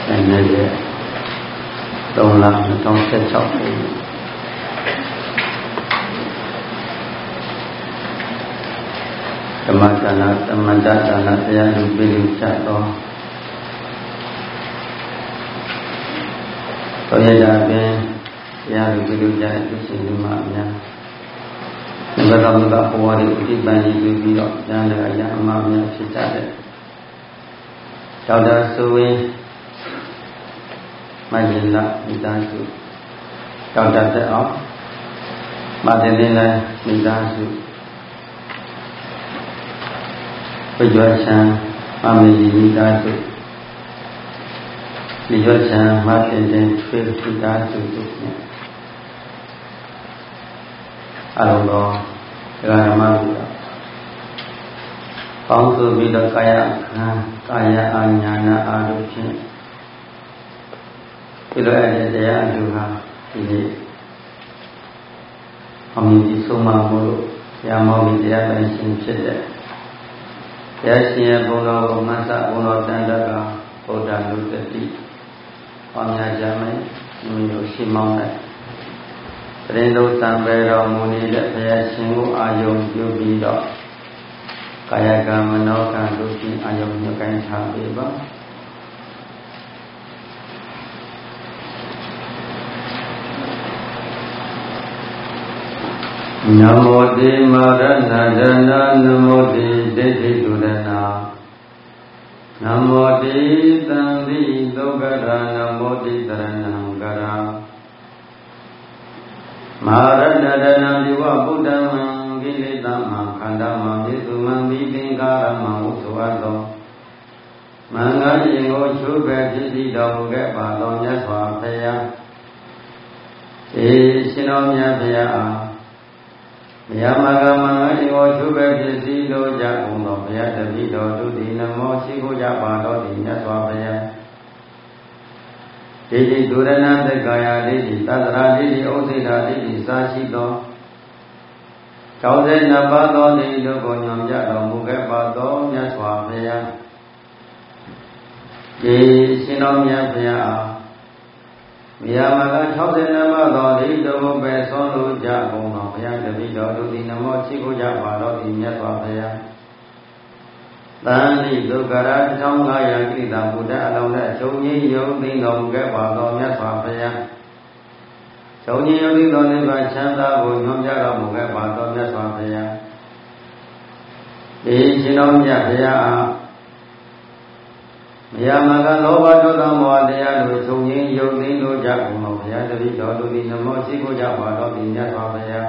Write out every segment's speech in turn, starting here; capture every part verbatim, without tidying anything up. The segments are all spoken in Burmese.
နေ့သုံးလ၂၀၁၆ခုဓမ္မဒါနသမန္တဒါနတရားလူပိလူချတော်တော်ရတာပင်တရားလူပိလူချတဲ့သူရှင်လူမအများဒီဘက်တော်ကဘဝတွေဥတိပန်ကြီးပြီးပြီးတော့ဉာဏ်နဲ့အရာအမှားများဖြစ်ကြတဲ့ဒေါက်တာဆိုဝင်းမယင်လာမိသားစုဒေါက်တာသက်အောင်မတင်တင်လည်းမိသားစုပြည့်ကျွမ်းချမ်းမမေကြီးမိသားစုပြည့်ကျွမ်းချမ်းမတင်တင်ထွေးမိသားစုတို့နဲ့အလုံးတော်ဒကာဓမ္မတို့ပေါင်းစုပြီးတော့ကာယခံကာယအာညာနာအာတို့ဖြင့်ဒီလိုအတဲ့တရားအကျိုးဟာဒီနေ့အမြင့်ကြီးဆုံးမမှုလို့ဆရာမောင်ကြီးတရားပိုင်ရှင်ဖြစ်တဲ့တရားရှင်ရဲ့ဘုံတော်ကိုမတ်သဘုံတော်တန်တကဗုဒ္ဓနုတ္တိပေါင်းများကြမယ်မိမိတို့ရှိမောင်းတဲ့တရင်တို့သံပေတော်မူနေတဲ့ဘုရားရှင်ကိုအာယုံပြုပြီးတော့ကာယကံမနောကံတို့ဖြင့်အာယုံညွှန်ကိုင်းထားပေးပါနမောတိမာရဏဒနာနမောတိဒိဋ္ဌိတုရဏနမောတိသံဃိဒုက္ခရနမောတိတရဏံကရာမာရဏဒနာဒီဝဗုဒ္ဓမံကိလေသာမံခန္ဓာမံပိစုမံပိသင်္ကာရမံဟုဆိုအပ်သောမင်္ဂလာရင်ကိုချိုးပဲဖြစ်စီတော်မူခဲ့ပါသောမြတ်စွာဘုရားေရှင်တော်မြတ်ဘုရားအားမြတ်မဂ္ဂမင်္ဂလာရင်ကိုချိုးပဲဖြစ်စီလိုကြကုန်သောဘုရားတပည့်တော်တို့သည်နမောရှိခိုးကြပါတော်သည်မြတ်စွာဘုရားဒိဋ္ဌိဒုရဏသက္ကာယဒိဋ္ဌိသတ္တရာဒိဋ္ဌိဥစ္စေတာဒိဋ္ဌိစာရှိသော၆၂ပါးသောဒိဋ္ဌိတို့ကိုညွှန်ပြတော်မူခဲ့ပါသောမြတ်စွာဘုရားဒီရှင်တော်မြတ်ဘုရားအားမြတ်မဂ္ဂ၆၂ပါးသောဒိဋ္ဌိတို့ကိုပဲဆွမ်းလို့ကြကုန်သောဘုရားတပည့်တော်တို့သည်နမောရှိခိုးကြပါတော်သည်မြတ်စွာဘုရားသံဃိဒုက္ခရာတစ်ထောင်ငါးရာကိလေသာဘုဒ္ဓအလုံးနဲ့ချုပ်ငြိမ်းယုံသိတော်မူခဲ့ပါသောမြတ်စွာဘုရားချုပ်ငြိမ်းယုံသိသောနိဗ္ဗာန်ချမ်းသာကိုညွှန်ပြတော်မူခဲ့ပါသောမြတ်စွာဘုရားဒီရှင်တော်မြတ်ဘုရားအားမြတ်မဂ္ဂလောဘဒေါသမောဟတရားတို့ချုပ်ငြိမ်းယုံသိလို့ကြကုန်သောဘုရားတပည့်တော်တို့သည်နမောရှိခိုးကြပါတော်သည်မြတ်စွာဘုရား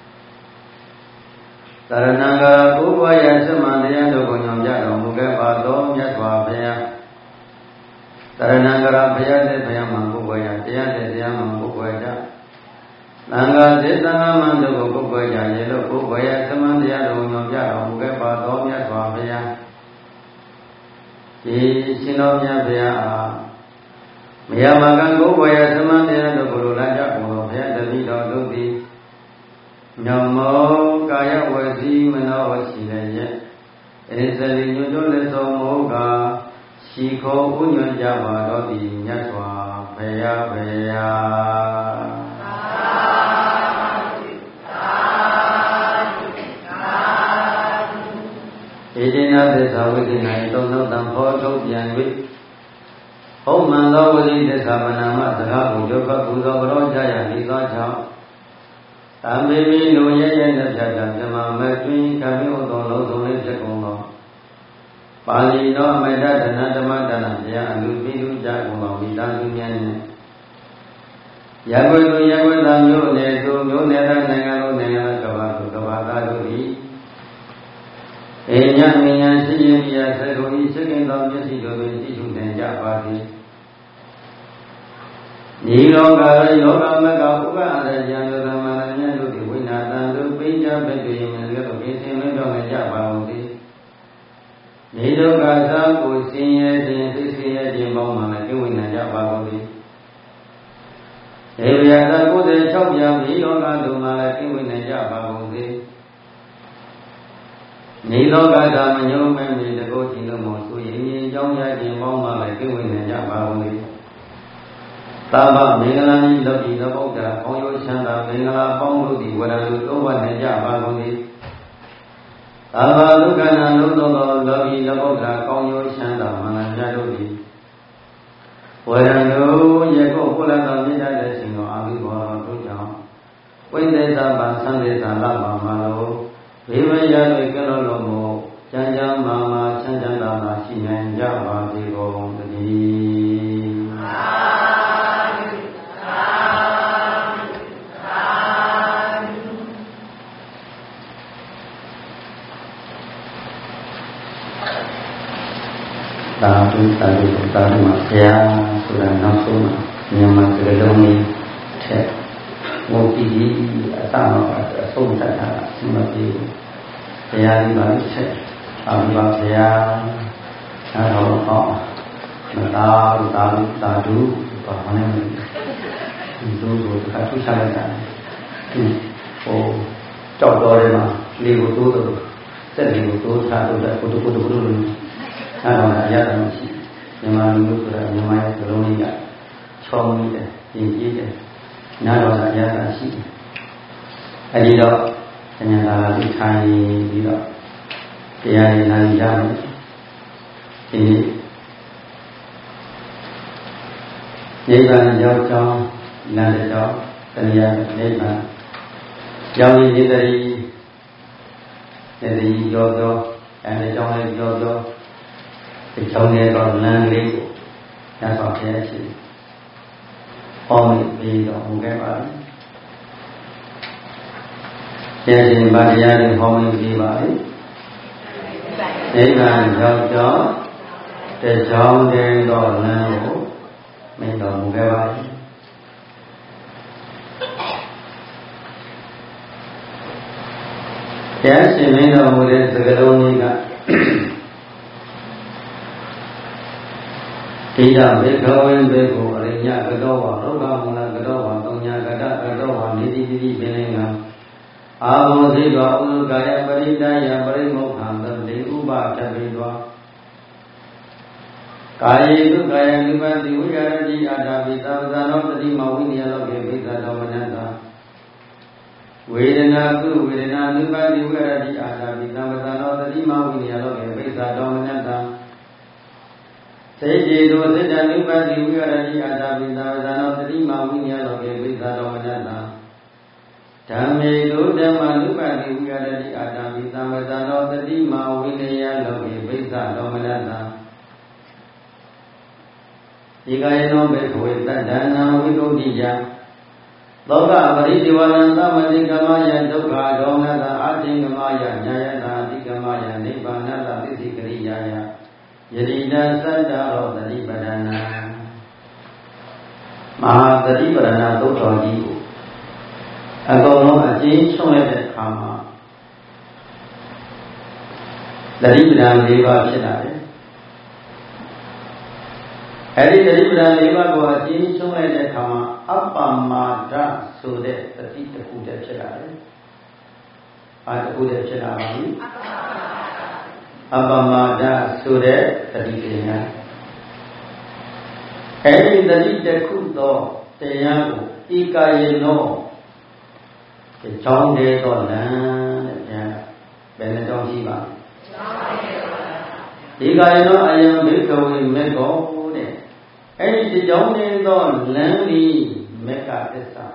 တရဏံကဘုဘယသမံတရားတို့ကိုညွှန်ပြတော်မူခဲ့ပါသောမြတ်စွာဘုရားတရဏံကဘုရားတဲ့ဘုရားမှာဘုဘယတရားတဲ့တရားမှာဘုဘယသံဃာစေတနာမံတို့ကိုဘုဘယရေလို့ဘုဘယသမံတရားတို့ကိုညွှန်ပြတော်မူခဲ့ပါသောမြတ်စွာဘုရားဒီရှင်တော်မြတ်ဘုရားအားမယမကံဘုဘယသမံတရားတို့ကိုလာကြကုန်သောဘုရားတပည့်တော်တို့သည်နမောကာယဝစီမနောဝစီလည်းရဲ့ဧသလိညွတ်တို့လည်းသောမောကရှိခေါ်ဥညွတ်ကြပါတော့သည်မြတ်စွာဘုရားဘုရားသာဓုသာဓုသာဓုဣတိနာသစ္စာဝိသိနာသုံးသောတံဖောထုတ်ပြန်၍ဟုတ်မှန်သောဝိသိသစ္စာပဏာမစကားကိုရုပ်ဘပူဇော်ကြောကြရလိသောကြောင့်သံမေမိလူရဲ့ရဲ့နဲ့ပြတာမြမမဲ့တွင်ကံမြုပ်သောလုံးစုံလေးဖြစ်ကုန်သောပါဠိတော်အမေတ္တဒနာဓမ္မဒါနဘုရားအလူပိလူကြကုန်သောမိသားစုများနဲ့ရကွေသူရကွေသာမျိုးနယ်သူမျိုးနယ်သားနိုင်ငံလုံးနိုင်ငံကဘာသူကဘာသားတို့သည်အေညမင်းညာရှိရင်ပြသကုန်ဤစိတ်ကင်သောမျက်စိတို့တွင်သိထုနိုင်ကြပါသည်ဤလောကရဲ့လောကမကဥပ္ပအရယံသမ္မာဉာဏ်တို့သည်ဝိနာတံတို့ပိဋကပတ္တိယမေတို့ကိသင်လွတ်တော်ကြပါဦးသည်ဤဒုက္ခသာကိုဆင်းရဲခြင်းသိဆင်းရဲခြင်းပေါင်းမှလည်းကိဝိနာကြပါဦးသည်ဧဝယသာကိုယ်တည်း၆ပြားဤလောကသို့မှလည်းကိဝိနာကြပါဦးသည်ဤလောကသာမညုံမဲ့မီတကုတ်ခြင်းတို့မှဆိုရင်အကြောင်းရခြင်းပေါင်းမှလည်းကိဝိနာကြပါဦးသည်သာဘမင်္ဂလာဤလောကီလောကုတ္တရာကောင်းကျိုးချမ်းသာမင်္ဂလာပေါင်းတို့သည်ဝရလူသုံးပါးနှင့်ကြပါကုန်၏သာဘဒုက္ခနာလုံးသောလောကီလောကုတ္တရာကောင်းကျိုးချမ်းသာမင်္ဂလာများတို့သည်ဝရလူယေကုပုလ္လသောမြင့်တဲ့ရှင်သောအာဘိဘောတို့ကြောင့်ဝိသေသဗံသံသေသလမမလောဘေဝရ၍ကလောလုံးကိုကျမ်းကျမ်းမာမာချမ်းချမ်းသာသာရှိနိုင်ကြပါစေကုန်သတည်းသာဓုသာဓုသာဓုမှာဘုရားဆိုတာနောက်ဆုံးမှာမြန်မာစကားလုံးလေးထက်ငုံကြည့်ပြီးအစတော့အဆုံးသတ်တာအမှန်ကြီးဘုရားဒီမှာဆက်အာဘဘဘုရားအဲတော့ဟောမသာသာသာဓုဘာမှမလုပ်ဘူးသူတို့ကထူးခြားလိုက်တာသူဟိုကြောက်တော်တယ်မှာလေကိုတိုးတော့စက်လေကိုတိုးထားတော့ကိုတိုးကိုတိုးကိုတိုးလို့အဲတော့အရသာမရှိမြန်မာလူမျိုးဆိုတာမြန်မာရဲ့စလုံးလေးကချောင်းကြီးတယ်ပြင်ကြီးတယ်နားတော့အရသာရှိတယ်အဲဒီတော့ဉာဏ်သာလေးထိုင်ပြီးတော့တရားရည်နာရမယ်ဒီနိဗ္ဗာန်ရောက်ကြောင်းလမ်းကြောင်းတရားနိဗ္ဗာန်ရောက်ရည်တည်းတည်းရောရောအဲဒီကြောင်းလေးရောရောဒီကြောင်းလေးတော့လမ်းလေးကိုညဆောင်ပြည့်ရှိဟောပြီးတော့ဟောခဲ့ပါလိမ့်ကျေရှင်ဗာတရားတွေဟောပြီးပါလိမ့်နိဗ္ဗာန်ရောက်ကြောင်းတကြောင်းတည်းသောလမ်းကိုမင်းတော်မူခဲ့ပါ၏ဘုရားရှင်မင်းတော်မူတဲ့စကားလုံးကြီးကတိယဘေခဝေဘေကိုအရိညကတောဝါလောကမူလကတောဝါတုံညာကတကတောဝါနိတိတိတိပင်လင်္ကာအာဘောဇိတောဥဒကာယပရိဒယပရိမုခံသတိဥပတပိတောကာယေတုကာယ ानु ပတိဝိရတိအာတာပိသဗ္ဗဇာနောတတိမဝိနည်းလောကေပိသတောမနတ္တဝေဒနာကုဝေဒနာ ानु ပတိဝိရတိအာတာပိသဗ္ဗဇာနောတတိမဝိနည်းလောကေပိသတောမနတ္တစေကျေတောစေတ ानु ပတိဝိရတိအာတာပိသဗ္ဗဇာနောတတိမဝိနည်းလောကေပိသတောမနတ္တဓမ္မေတုဓမ္မ ानु ပတိဝိရတိအာတာပိသဗ္ဗဇာနောတတိမဝိနည်းလောကေပိသတောမနတ္တဒီကယေနောဘေခဝေတတ္တနာဝိတုဒ္ဓိယလောကပရိဒီဝနံသမတိကမယဒုက္ခဒေါမနတအာတိကမယညာယတာအတိကမယနိဗ္ဗာနတသစ္စိကရိယာယယတိတသတ္တရောတတိပဒနာမဟာတတိပဒနာသုတ်တော်ကြီးကိုအကုန်လုံးအကျဉ်းချုပ်လိုက်တဲ့အခါမှာတတိပဒံ၄ပါးဖြစ်လာတယ်အဲဒီတတိပဒံ၄ပါးကိုအကျဉ်းချုပ်လိုက်တဲ့အခါမှာအပ္ပမာဒဆိုတဲ့တတိတစ်ခုတည်းဖြစ်လာတယ်။ဘာတစ်ခုတည်းဖြစ်လာပါလိမ့်။အပ္ပမာဒဆိုတဲ့တတိတရားအဲဒီတတိတစ်ခုသောတရားကိုဤကာယေနောဒီကြောင်းတဲ့တော့လမ်းတဲ့ဗျာဘယ်နှကြောင်းရှိပါလဲ။ဒီကာယေနောအယံဘိကဝေမေကောတဲ့အဲ့ဒီဒီကြောင့်နေသောလမ်းဤမေဃသစ္စာ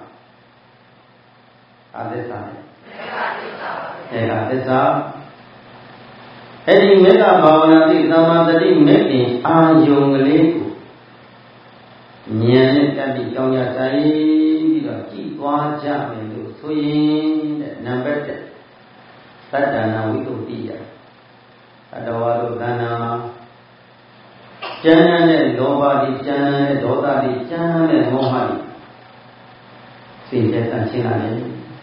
အာသစ္စာမေဃသစ္စာမေဃသစ္စာအဲ့ဒီမေဃဘာဝနာတိသမ္မာတတိမေတ္တိအာယုံကလေးကိုဉာဏ်နဲ့တက်ပြီးကြောင်းရတိုင်းပြီးတော့ကြည်သွားကြမယ်လို့ဆိုရင်တဲ့နံပါတ်တစ်သတ္တနာဝိတုဒ္ဓိယသတ္တဝါတို့သဏ္ဍာန်မှာကျမ်းတဲ့လောဘတိကျမ်းတဲ့ဒေါသတိကျမ်းတဲ့မောဟတိစိတ်သက်သာရှင်းလာတယ်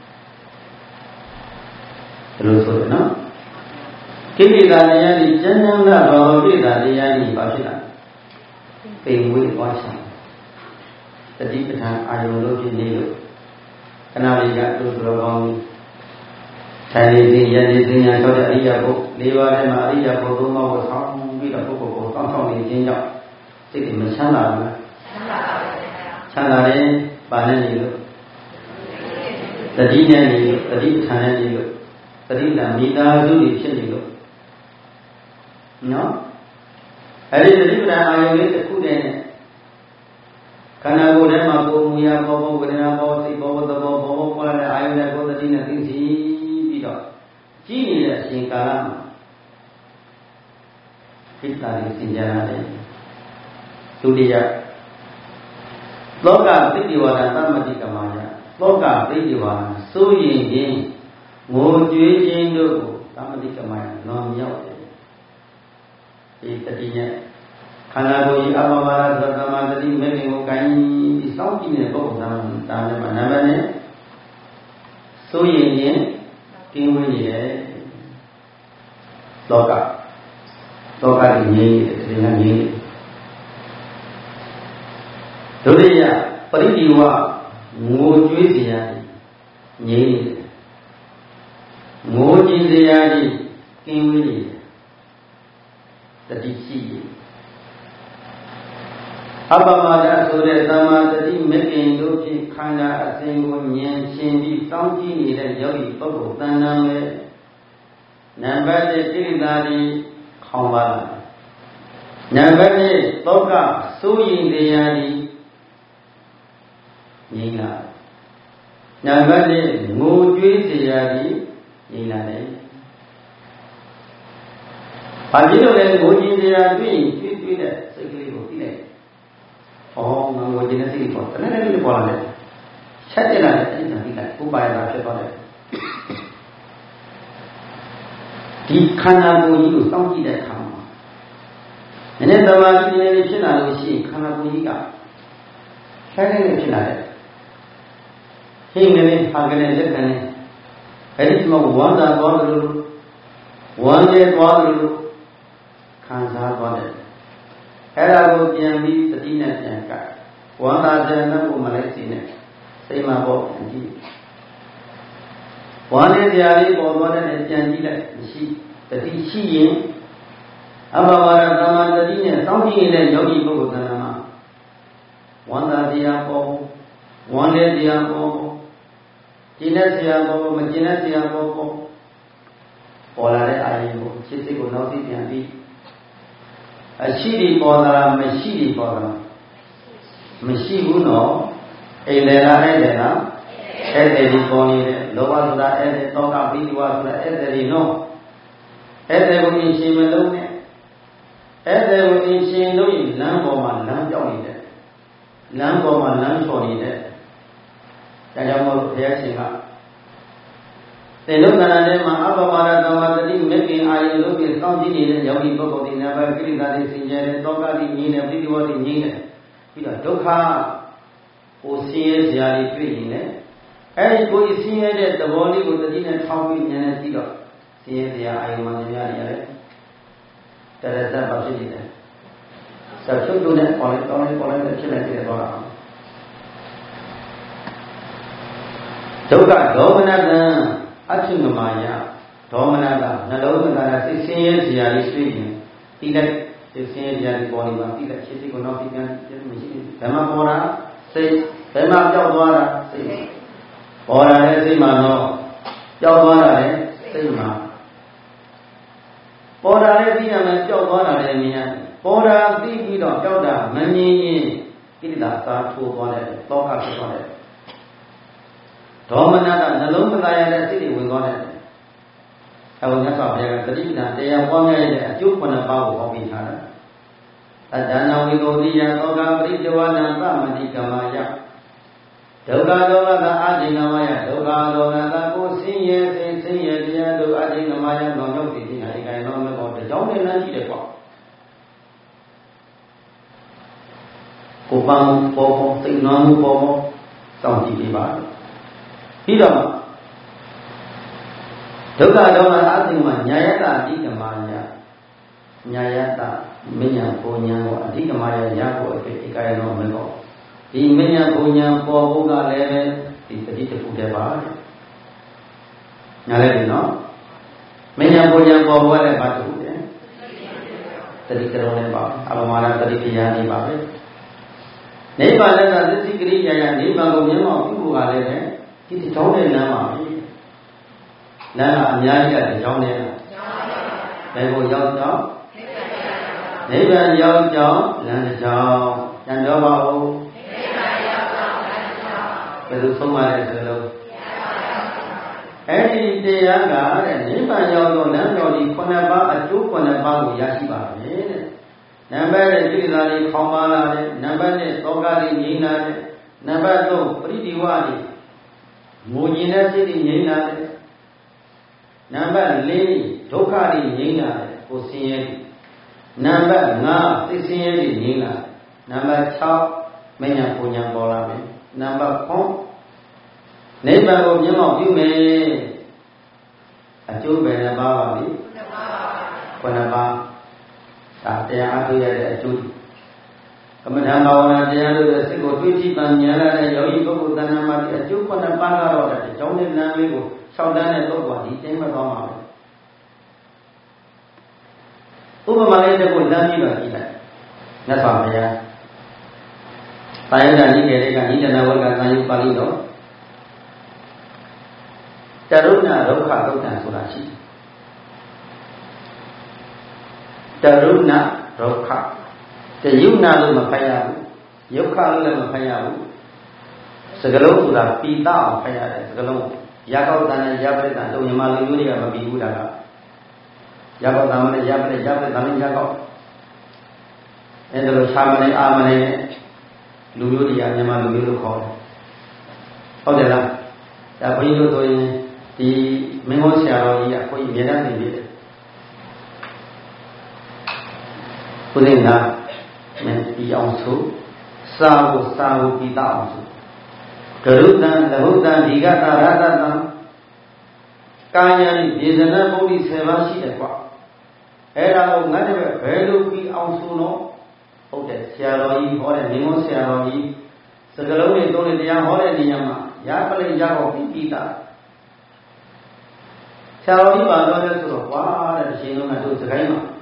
ဘယ်လိုဆိုလဲနော်ကိလေသာတရားတိကျမ်းတဲ့ဘောဓိတာတရားတိဘာဖြစ်လာပိန်ဝေးသွားချင်တတိပဋ္ဌာန်အာယုံလို့ဖြစ်နေလို့ခဏလေးကသူ့တော်ကောင်းထိုင်နေစဉ်ရည်ရည်စဉ်ညာထောက်တဲ့အရိယာပု၄ပါးထဲမှာအရိယာပုသုံးပါးကိုဆောင်းပြီးတော့ပုဂ္ဂိုလ်ကိုစောင့်ရှောက်နေခြင်းကြောင့်စိတ်တွေမချမ်းသာဘူးလားချမ်းသာပါဘူးခင်ဗျာချမ်းသာတယ်ပါနေနေလို့တတိနဲ့နေလို့တတိပဋ္ဌာန်နဲ့နေလို့တတိကမိသားစုတွေဖြစ်နေလို့နော်အဲ့ဒီတတိပဋ္ဌာန်အာယုန်လေးတစ်ခုတည်းနဲ့ခန္ဓာကိုယ်ထဲမှာကိုယ်မူရာပေါ်ပေါ်ဝေဒနာပေါ်စိတ်ပေါ်ပေါ်သဘောပေါ်ပေါ်ပေါ်လာတဲ့အာယုန်တွေကိုတတိနဲ့သိသိပြီးတော့ကြည့်နေတဲ့အချိန်ကာလမှာစိတ်ဓာတ်တွေသင်ကြားရတယ်ဒုတိယလောကသိတိဝါဒသမ္မတိကမာယလောကသိတိဝါဒစိုးရင်ခြင်းငိုကြွေးခြင်းတို့ကိုသမ္မတိကမာယလွန်မြောက်တယ်ဒီတတိယခန္ဓာကိုယ်ကြီးအပမရသသမတတိမဲ့ခင်ကိုကိုင်းပြီးစောင့်ကြည့်နေတဲ့ပုဂ္ဂိုလ်သားတာနဲ့မှာနံပါတ်နဲ့စိုးရင်ခြင်းကင်းဝေးနေတယ်လောကလောကကြီးငြိမ်းနေတယ်ဒီကငြိမ်းနေဒုတိယပရိဒီဝငိုကြွေးစရာငြိမ်းနေတယ်ငိုကြည်စရာကြီးကင်းဝေးနေတယ်တတိရှိတယ်အပမဒဆိုတဲ့သမာဓိမကင်တို့ဖြင့်ခန္ဓာအစဉ်ကိုဉာဏ်ရှင်ပြီးစောင့်ကြည့်နေတဲ့ယောဂီပုဂ္ဂိုလ်တဏ္ဍာမဲ့နံပါတ်တစ်ကိရိတာဒီခေါင်းပါလာနံပါတ်နှစ်သောကစိုးရင်တရားဒီငြိမ်းလာနံပါတ်နှစ်ငိုကြွေးတရားဒီငြိမ်းလာတယ်ဘာဖြစ်လို့လဲငိုကြည်တရားတွေ့ရင်ကြွေးကြွေးတဲ့စိတ်ကလေးကိုသိလိုက်။အော်ငါငိုကြည်တဲ့စိတ်ပေါ်တယ်လည်းလည်းပေါ်လာတယ်။ချက်တက်လာတဲ့အဲ့ဒါသိလိုက်ဥပါယတာဖြစ်သွားတယ်။ဒီခန္ဓာကိုယ်ကြီးကိုစောင့်ကြည့်တဲ့အခါမှာနည်းနည်းသမာဓိနည်းနည်းဖြစ်လာလို့ရှိရင်ခန္ဓာကိုယ်ကြီးကခဲခဲနဲ့ဖြစ်လာတယ်။ဟိမနေဟာကနေလက်ကနေအဲ့ဒီမှာဝမ်းသာသွားတယ်လို့ဝမ်းနေသွားတယ်လို့ခံစားသွားတယ်အဲ့ဒါကိုပြန်ပြီးသတိနဲ့ပြန်ကပ်ဝမ်းသာတဲ့နှုတ်ကိုမလိုက်စေနဲ့စိတ်မှာပေါ့ပြန်ကြည့်ဝမ်းနေစရာလေးပေါ်သွားတဲ့ပြန်ကြည့်လိုက်မရှိသတိရှိရင်အဘဝရသမတတိနဲ့စောင့်ကြည့်နေတဲ့ယောဂီပုဂ္ဂိုလ်သဏ္ဍာန်မှာဝမ်းသာတရားပေါ်ဝမ်းနေတရားပေါ်ကျင့်တဲ့ဆရာပေါ်မကျင့်တဲ့ဆရာပေါ်ပေါ်ပေါ်လာတဲ့အာရုံကိုစိတ်စိတ်ကိုနောက်သိပြန်ပြီးအရှိတိပေါ်လာမရှိတိပေါ်လာမရှိဘူးနော်အိမ်လည်းလားအဲ့ဒါလားအဲ့ဒါဒီပေါ်နေတဲ့လောဘဆိုတာအဲ့ဒါတောကပိဋိဝဆိုတာအဲ့ဒါဒီနော်အဲ့ဒါကိုအင်ရှင်မလုံးနဲ့အဲ့ဒါကိုအင်ရှင်လို့ရင်လမ်းပေါ်မှာလမ်းပြောင်းနေတယ်လမ်းပေါ်မှာလမ်းချော်နေတယ်ဒါကြောင့်မို့ဘုရားရှင်ကသေလုခန္ဓာထဲမှာအပမရသမာဓိမကင်အာယုလို့ပြီးစောင့်ကြည့်နေတဲ့ယောဂီပုဂ္ဂိုလ်ဒီနံပါတ်ကိရိတာတွေစင်ကြယ်တဲ့တောကတိငြိမ်းတဲ့ပဋိဒီဝတိငြိမ်းတဲ့ပြီးတော့ဒုက္ခကိုဆင်းရဲစရာတွေတွေ့ရင်လည်းအဲဒီကိုဆင်းရဲတဲ့သဘောလေးကိုတတိနဲ့ထောင်းပြီးဉာဏ်နဲ့ကြည့်တော့ဆင်းရဲစရာအာယုမှများနေရတယ်တရဇတ်ပါဖြစ်နေတယ်ဆက်ချုပ်လို့နဲ့ပေါ်လိုက်တောင်းလိုက်ပေါ်လိုက်ဖြစ်နေတယ်တော့ဒုက္ခဒေါမနတံအထုမမာယဒေါမနကနှလုံးသွင်းတာစိတ်ဆင်းရဲစရာလေးတွေ့ရင်ဒီလိုက်စိတ်ဆင်းရဲစရာလေးပေါ်နေမှာဒီလိုက်ခြေစိတ်ကိုနောက်ပြီးပြန်ပြည့်မရှိဘူးဘယ်မှာပေါ်တာစိတ်ဘယ်မှာပျောက်သွားတာစိတ်ပေါ်လာတဲ့စိတ်မှာတော့ပျောက်သွားတာလေစိတ်မှာပေါ်လာတဲ့သိရမယ်ပျောက်သွားတာလည်းမြင်ရတယ်ပေါ်တာသိပြီးတော့ပျောက်တာမမြင်ရင်ကိလေသာသာထိုးသွားတယ်တောကဖြစ်သွားတယ်ဒေါမနကနှလုံးမသားရတဲ့စိတ်တွေဝင်သွားတယ်။အဲဒီမြတ်စွာဘုရားကတတိပဌာန်တရားပွားများတဲ့အကျိုးခုနှစ်ပါးကိုဟောပြထားတယ်။အတ္တနာဝိကိုတိယသောကပရိတဝါဒံသမတိကမာယဒုက္ခဒေါမကအဋ္ဌိနမယဒုက္ခဒေါမကကိုဆင်းရဲစိတ်ဆင်းရဲတရားတို့အဋ္ဌိနမယလောရောက်စီခြင်းဟာဒီကံတော်မြတ်ပေါ်ကြောင်းနဲ့လမ်းရှိတယ်ပေါ့။ကိုပန်းပေါ်ပေါ်သိနှောမှုပေါ်ပေါ်စောင့်ကြည့်ပေးပါပြီးတော့ဒုက္ခဒေါမအသိမှာညာယတအဓိကမာယညာယတမညာပုံညာကိုအဓိကမာယရဖို့အတွက်ဧကယနောမလို့ဒီမညာပုံညာပေါ်ဖို့ကလည်းပဲဒီတတိတခုတည်းပါညာလဲပြီနော်မညာပုံညာပေါ်ဖို့လည်းပါတူတယ်တတိကရုံးလည်းပါအပမာဒတတိတရားနေပါပဲနိဗ္ဗာန်ကသစ္စိကရိယာယနိဗ္ဗာန်ကိုမျက်မှောက်ပြုဖို့ကလည်းပဲဒီကြောင်းတဲ့လမ်းပါပဲလမ်းကအများကြီးတဲ့ကြောင်းတဲ့ဘယ်ကိုရောက်ကြောင်းနိဗ္ဗာန်ရောက်ကြောင်းလမ်းတစ်ကြောင်းကျန်တော့ပါဦးနိဗ္ဗာန်ရောက်ကြောင်းလမ်းတစ်ကြောင်းဘယ်လိုဆုံးမလဲဆိုတော့အဲ့ဒီတရားကတဲ့နိဗ္ဗာန်ရောက်တော့လမ်းတော်ဒီခုနှစ်ပါးအကျိုးခုနှစ်ပါးကိုရရှိပါမယ်တဲ့နံပါတ်တစ်ကိလေသာတွေခေါင်းပါလာတယ်နံပါတ်နှစ်သောကတွေငြိမ်းလာတယ်နံပါတ်သုံးပရိဒီဝတွေငိုကျင်တဲ့စိတ်တွေငြိမ်းလာတယ်နံပါတ်လေးဒုက္ခတွေငြိမ်းလာတယ်ကိုဆင်းရဲနံပါတ်ငါးသိဆင်းရဲတွေငြိမ်းလာနံပါတ်၆မဉ္ဇဉ်ပူညာပေါ်လာမယ်နံပါတ်ခုနိဗ္ဗာန်ကိုမျက်မှောက်ပြုမယ်အကျိုးပဲနှစ်ပါးပါပြီခုနှစ်ပါးဒါတရားအားထုတ်ရတဲ့အကျိုးကမ္မဋ္ဌာန်းဘာဝနာတရားတို့ရဲ့စိတ်ကိုတွေးကြည့်ပန်ဉာဏ်လာတဲ့ယောဂီပုဂ္ဂိုလ်တဏ္ဍာမှာဒီအကျိုးခုနှစ်ပါးကတော့တဲ့ကြောင်းတဲ့လမ်းလေးကိုရှောက်တန်းတဲ့ပုဂ္ဂိုလ်ကဒီတိုင်းမသွားမှာပဲဥပမာလေးတစ်ခုလမ်းပြီးပါကြည့်လိုက်မြတ်စွာဘုရားတာယတနိကေတွေကနိဒနာဝကသံယုပါဠိတော်တရုဏဒုက္ခဒုက္ခဆိုတာရှိတယ်တရုဏဒုက္ခတယုဏလို့မဖတ်ရဘူးယုက္ခလို့လည်းမဖတ်ရဘူးစကလုံးဆိုတာပိတအောင်ဖတ်ရတယ်စကလုံးရကောက်တန်နဲ့ရပရိတန်တို့မြန်မာလူမျိုးတွေကမပြီးဘူးလားကရကောက်တန်နဲ့ရပရိရပရိတန်နဲ့ရကောက်အဲ့ဒါလိုရှာမနေအာမနေလူမျိုးတွေကမြန်မာလူမျိုးလို့ခေါ်တယ်ဟုတ်တယ်လားဒါဘုန်းကြီးတို့ဆိုရင်ဒီမင်းဟောဆရာတော်ကြီးကဘုန်းကြီးမြေတန်းနေပြီဘုရင်ကမင်းဒီအောင်ဆိုစာကိုစာကိုပြီးတော့အောင်ဆိုဂရုတံလဟုတံဒီကတရတတံကာယံဒေသနာပုဒ်ဒီဆယ်ပါးရှိတယ်ကွာအဲ့ဒါကိုငါတပည့်ဘယ်လိုပြီးအောင်ဆိုတော့ဟုတ်တယ်ဆရာတော်ကြီးဟောတဲ့မင်းဟောဆရာတော်ကြီးစကလုံးတွေသုံးတဲ့တရားဟောတဲ့နေရာမှာရပလိရကောပြီးပြီးတာဆရာတော်ကြီးပါတော့လဲဆိုတော့ကွာတဲ့ရှင်လုံးကတို့စကိုင်းမှာ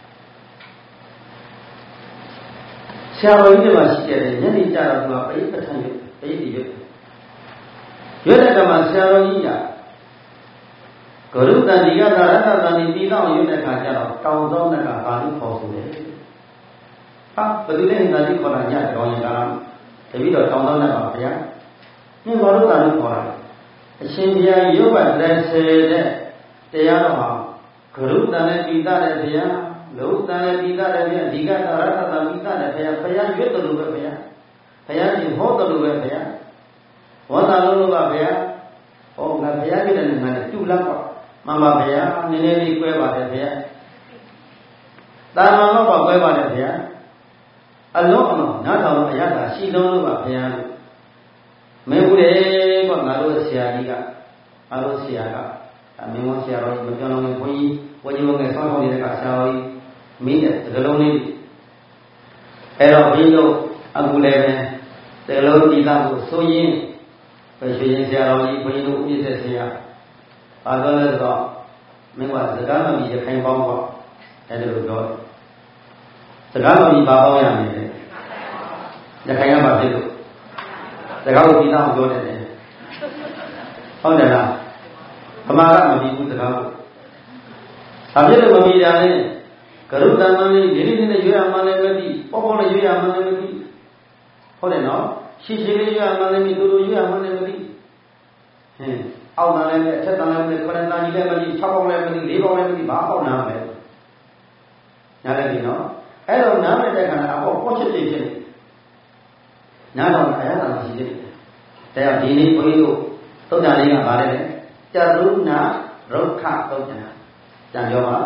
ဆရာတော်ကြီးတွေမှာရှိတဲ့ညနေကြတော့သူကပရိပဋ္ဌာန်ရွတ်ပရိတိရွတ်ရွတ်တဲ့ကမှာဆရာတော်ကြီးကဂရုတန်ဒီကသာရတတန်ဒီပြီးတော့ရွတ်တဲ့ခါကျတော့တောင်သောကဘာလို့ခေါ်ဆိုလဲဟာဘယ်သူလဲဒါကြီးခေါ်တာညတောင်းရင်ကလားတပည့်တော်တောင်သောကပါဗျာမင်းဘာလို့သာလို့ခေါ်တာအရှင်ဘုရားရုပ်ပတ်တဲ့ဆယ်တဲ့တရားတော်ဟာဂရုတန်နဲ့ပြီးတာတဲ့ဗျာလုံးတန်လည်းပြီးသားတယ်ဗျအဓိကသာရတတပြီးသားတယ်ဘုရားဘုရားရွတ်တယ်လို့ပဲဘုရားဘုရားရှင်ဟောတယ်လို့ပဲဘုရားဝန္တာလုံးလို့ပါဗျာဟောငါဘုရားပြတဲ့ငါနဲ့တူလောက်ပါမှန်ပါဗျာနည်းနည်းလေး꿰ပါတယ်ဗျာတာမန်တော့ပါ꿰ပါတယ်ဗျာအလုံးအလုံးနားထောင်အရသာရှိလုံးလို့ပါဗျာမင်းဘူးလေကငါတို့ဆရာကြီးကငါတို့ဆရာကအမင်းဝဆရာတော်ကြီးမပြောလို့ဘုန်းကြီးဘုန်းကြီးဘုန်းငယ်ဆောင်းဆောင်နေတဲ့ကဆရာတော်ကြီးမင်းတဲ့သကလုံးလေးအဲ့တော့ဘုန်းကြီးတို့အခုလည်းပဲသကလုံးဒီသားကိုဆိုရင်ပဲရွှေရင်ဆရာတော်ကြီးဘုန်းကြီးတို့ဥပ္ပစ္စေဆရာဘာလို့လဲဆိုတော့မင်းကစကားမပြီးရခိုင်ပေါင်းပေါ့အဲ့ဒါလိုပြောတယ်စကားမပြီးဘာပေါင်းရမလဲရခိုင်ကပါဖြစ်လို့စကားကိုဒီသားကိုပြောတယ်ဟုတ်တယ်လားဗမာကမပြီးဘူးစကားကိုဘာဖြစ်လို့မပြီးတာလဲကရုတ္တမလေးဒီနေ့နေ့ရွေးရမှလည်းမသိပေါ့ပေါ့လေးရွေးရမှလည်းမသိဟုတ်တယ်နော်ရှင်းရှင်းလေးရွေးရမှလည်းမသိတူတူရွေးရမှလည်းမသိဟင်းအောက်နာလည်းအထက်တန်းလည်းမသိခရဏာကြီးလည်းမသိ၆ပေါက်လည်းမသိ၄ပေါက်လည်းမသိဘာပေါက်နာမလဲနားလည်းဒီနော်အဲ့တော့နားမဲ့တဲ့ခါကအပေါ်ပေါ့ချစ်ဖြစ်ဖြစ်နားတော့အရသာမရှိသေးဘူးတရားဒီနေ့ဘုန်းကြီးတို့သုဒ္ဓလေးကဗါတယ်ကြရုဏရုက္ခသုဒ္ဓနာကြံပြောပါ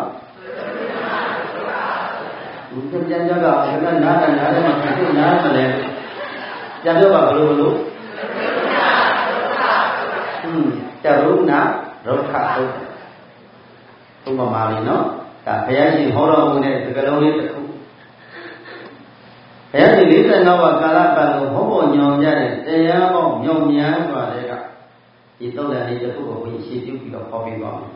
ဘုရားပြန်ကြတော့ဘယ်ကနားတယ်နားတယ်မှာဖြစ်နားမလဲကြံပြောပါဘလို့ဘလို့ဟွန်းကြရုဏရုက္ခသုဒ္ဓဥပမာလေးနော်ဒါဘုရားရှင်ဟောတော်မူတဲ့စကားလုံးလေးတစ်ခုဘုရားရှင်လေးဆယ်နောက်ပါကာလပတ်လုံးဟောပေါ်ညောင်ကြတဲ့တရားပေါင်းညောင်များစွာတဲ့ကဒီသုဒ္ဓလေးတစ်ခုကိုဘုရားရှင်းပြပြီးတော့ဟောပြပါမယ်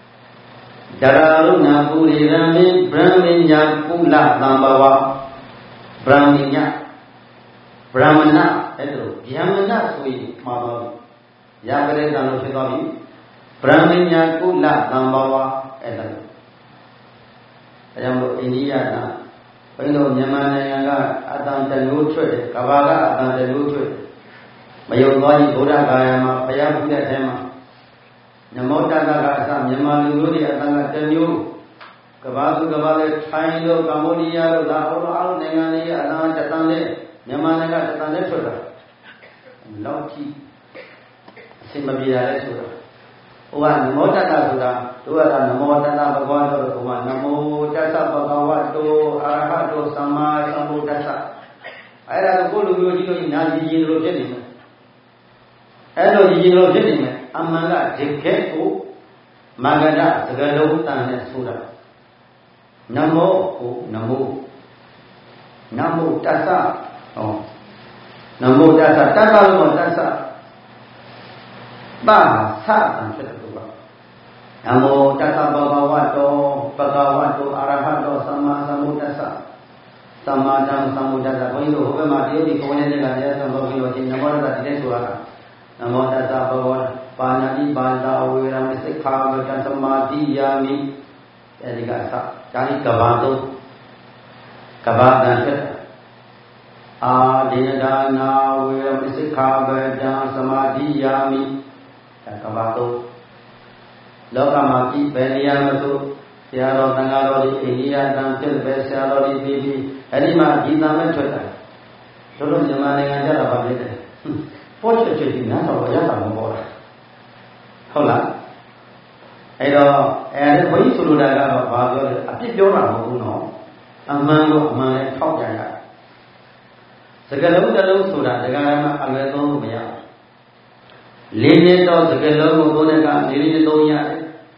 จารารุณาปุริรมิ brahminya ကုလသံဘဝဗြဟ္မညဗြဟ္မဏအဲ့ဒါဗျမဏဆိုရင်မှာပါပြီရာပရိသံလို့ဖြစ်သွားပြီဗြဟ္မညကုလသံဘာဝအဲ့ဒါအဲကြောင့်မို့အိန္ဒိယကဘုန်းတော်မြန်မာနိုင်ငံကအတန်တလို့ထွက်တယ်ကဘာကအတန်တလို့ထွက်တယ်မယုံသွားကြီးဗုဒ္ဓဂါယမှာဘုရားပြုတဲ့အထဲမှာနမောတတ္တကအစမြန်မာလူမျိုးတွေအတန်ကတစ်မျိုးကဘာသူကဘာလဲထိုင်းလို့ကမ္ဘောဒီးယားလို့ဒါဟောတော့အားလုံးနိုင်ငံတွေအတန်တတန်နဲ့မြန်မာနိုင်ငံတတန်နဲ့ထွက်တာလောက်ကြည့်အစင်မပြေရလဲဆိုတာဟိုကနမောတတ္တဆိုတာတို့ကနမောတတ္တဘဂဝါတော်ကနမောတတ္တဘဂဝတောအာရဟတောသမ္မာသမ္ဗုဒ္ဓัสสะအဲ့ဒါကိုလူမျိုးကြီးတို့ညာကြည့်ရင်လို့ဖြစ်နေတယ်အဲ့လိုကြည့်ရင်လို့ဖြစ်နေတယ်အမှန်ကဒီကဲကိုမဂ္ဂဒစကလုံးတန်နဲ့ဆိုတာနမောကိုနမောနမောတတ္တဟောနမောတတ္တတတ္တလို့တတ္တပါသတံဖြစ်တယ်လို့ပါနမောတတ္တဘဂဝတောဘဂဝတောအာရဟတောသမ္မာသမ္ဗုဒ္ဓัสสะသမ္မာသမ္ဗုဒ္ဓัสสะဘုန်းကြီးတို့ဟိုဘက်မှာတရုတ်ဒီကိုယ်နဲ့ကတရားဆောင်လို့ပြီးလို့ချင်းနမောတတ္တဒီတဲ့ဆိုတာနမောတတ္တဘဂဝပါဏာတိပါဠာဝေရမစိက္ခာဝတ္တသမာတိယာမိအဲဒီကအစဒါဒီကဘာတော့ကဘာတန်ဖြစ်တယ်အာဒေဒါနာဝေရမစိက္ခာဝတ္တသမာတိယာမိဒါကဘာတော့လောကမှာကြည့်ဘယ်နေရာမှာဆိုဆရာတော်တန်ဃာတော်ဒီအိန္ဒိယတန်ဖြစ်ပဲဆရာတော်ဒီပြီးပြီးအဲ့ဒီမှာဒီတန်မဲ့ထွက်တာတို့တို့မြန်မာနိုင်ငံကျတော့ဗာဖြစ်တယ်ပေါ်ချက်ချက်ဒီနားတော့ရတာမပေါ်တာဟုတ်လားအဲ့တော့အဲဒီဘုန်းကြီးဆိုလိုတာကတော့ဘာပြောလဲအပြစ်ပြောတာမဟုတ်ဘူးနော်အမှန်ကိုအမှန်နဲ့ထောက်ပြန်ရစကလုံးတစ်လုံးဆိုတာဒကာရမအလွယ်သုံးလို့မရဘူးလေးနှစ်တော့စကလုံးကိုသုံးတဲ့ကလေးနှစ်သုံးရတယ်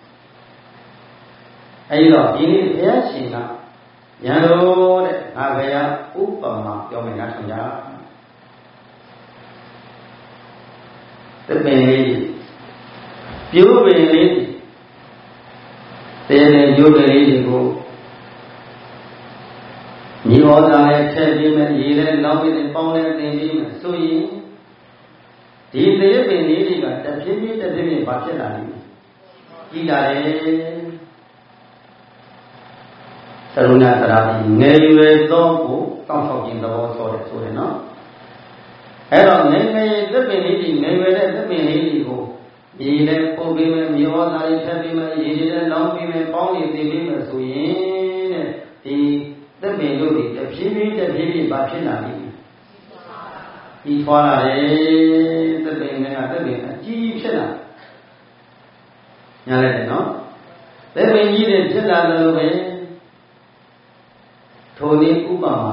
အဲဒီတော့ဒီနေ့ဘုရားရှင်ကရန်လို့တဲ့ငါဘုရားဥပမာပြောမယ်နားထောင်ကြသစ်ပင်လေးပြိုးပင်လေးတဲတဲ့ကျိုးကလေးတွေကိုညီဩဇာနဲ့ထည့်ပြီးမယ်ရေနဲ့လောင်းပြီးနဲ့ပေါင်းနဲ့တင်ပြီးမယ်ဆိုရင်ဒီသစ်ပင်လေးတွေကတဖြည်းဖြည်းတဖြည်းဖြည်းဘာဖြစ်လာလဲကြီးလာတယ်သရုဏသရာတိငယ်ရွယ်သောကိုတောင်းဆောက်ခြင်းသဘောဆိုတယ်ဆိုတယ်နော်အဲ့တော့ငယ်ငယ်သစ်ပင်လေးတွေငယ်ရွယ်တဲ့သစ်ပင်လေးတွေကိုဒီလည်းပို့ပြီးမယ်မြေဩဇာတွေထပ်ပြီးမယ်ရေတွေလည်းလောင်းပြီးမယ်ပေါင်းနေသိပြီးမယ်ဆိုရင်တဲ့ဒီသစ်ပင်တို့တွေတဖြည်းဖြည်းတဖြည်းဖြည်းဘာဖြစ်လာလဲဒီထွားလာတယ်သစ်ပင်ကသစ်ပင်အကြီးဖြစ်လာညာလိုက်တယ်နော်သစ်ပင်ကြီးတွေဖြစ်လာတယ်လို့ပဲထိုနည်းဥပမာ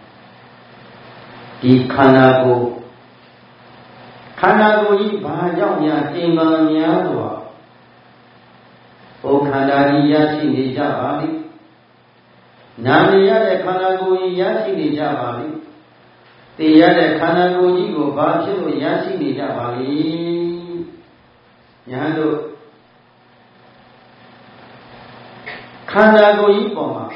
ဒီခန္ဓာကိုယ်ခန္ဓာကိုယ်ကြီးဘာကြောင့်များကျင်ပန်းများစွာဘုခန္ဓာကြီးရရှိနေကြပါလိမ့်နာနေရတဲ့ခန္ဓာကိုယ်ကြီးရရှိနေကြပါလိမ့်သိရတဲ့ခန္ဓာကိုယ်ကြီးကိုဘာဖြစ်လို့ရရှိနေကြပါလိမ့်ညာတို့ခန္ဓာကိုယ်ကြီးပေါ်မှာ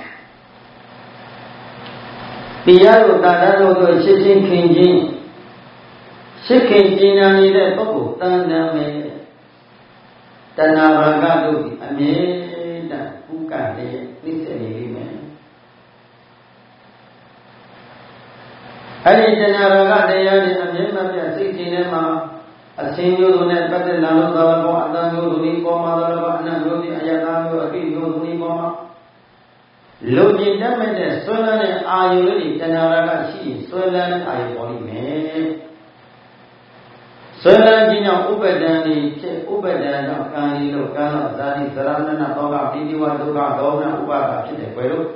တရားတို့တာတာတို့တို့ရှင်းရှင်းခင်ချင်းရှင်းခင်ကျင်နာနေတဲ့ပုဂ္ဂိုလ်တန်တန်မဲ့တဏှာရာဂတို့အမြဲတမ်းဥက္ကတည်းနှိစ္စနေလိမ့်မယ်အဲ့ဒီတဏှာရာဂတရားတွေအမြဲမပြတ်စိတ်ခြင်းထဲမှာအစင်းမျိုးတို့နဲ့ပတ်သက်လာလို့သာဘောအတန်မျိုးတို့ဒီပေါ်မှာသာဘောအနတ်မျိုးဒီအယတာမျိုးအပိမျိုးတို့ဒီပေါ်မှာလူကျင်တတ်မဲ့တဲ့ဆွဲလန်းတဲ့အာယုလေးတွေတဏှာရာဂရှိရင်ဆွဲလန်းတဲ့အာယုပေါ်လိမ့်မယ်ဆွဲလန်းခြင်းကြောင့်ဥပဒံဒီဖြစ်ဥပဒံကြောင့်ကံဒီလို့ကံတော့ဇာတိသရဏနာသောကပိတိဝဒုက္ခဒေါမနဥပါဒဖြစ်တယ်ကွယ်လို့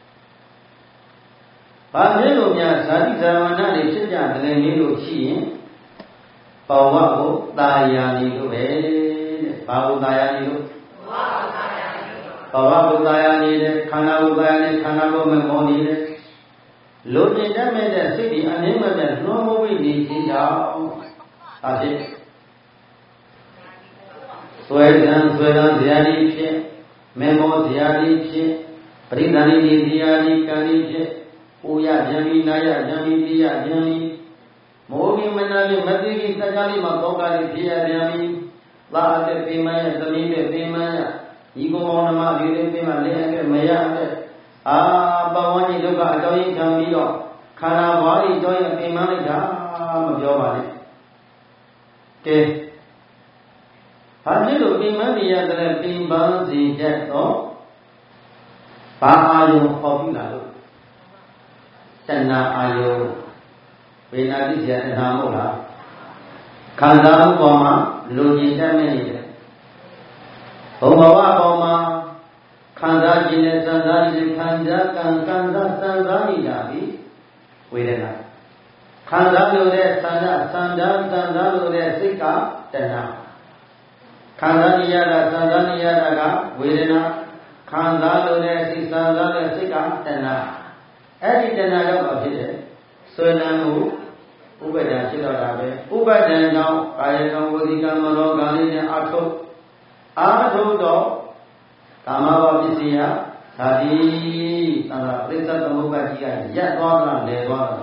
ဘာဖြစ်လို့များဇာတိဇာဝနာတွေဖြစ်ကြတယ်လေလို့ရှိရင်ဘဝကိုတာယာနေလို့ပဲတဲ့ဘာကိုတာယာနေလို့ဘဝကိုတာယာနေတဲ့ခန္ဓာကိုတာယာနေခန္ဓာကိုမမောနေတဲ့လူကျင်တတ်မဲ့တဲ့စိတ်ဒီအမြဲမပြတ်နှောမဝိနေခြင်းကြောင့်အဖြစ်ဆွဲကံဆွဲကံဇာတိဖြစ်မေမောဇာတိဖြစ်ပရိသန္တိဇာတိကံဖြစ် Uya Jami Naya Jami Dia Jami Mogi Manali Madigi Sajali Matokali Dia Jami La Ate Pimaya Zamile Pimaya Igo Monama Lile Pima Lele Maya Ah Bawani Luka Joy Jamilo Kana Wali Joy Pimani Jam Jovani Ke Hadilu Pimani Yadre Pimbanzi Jetto Pahayu Popula Tana Ayo Venadi Jatanamola Kandamu Boma Luji Jamini Omawa Boma Kanda Jine Sandari Kanda Kanda Sandari Dabi Vedana Kanda Lode Sanda Sanda Sanda Lode Sika Tana Kanda Niyada Sanda Niyada Vedana Kanda Lode Sika Sanda Sika Tana Edi Tana Lode Sonamu Ubada Chidarabe Ubada now Kayakam Vodikam Gani Ato Ato Do Kamava Visia Sadi Sara Prisa Tamukatia Yatwana Levana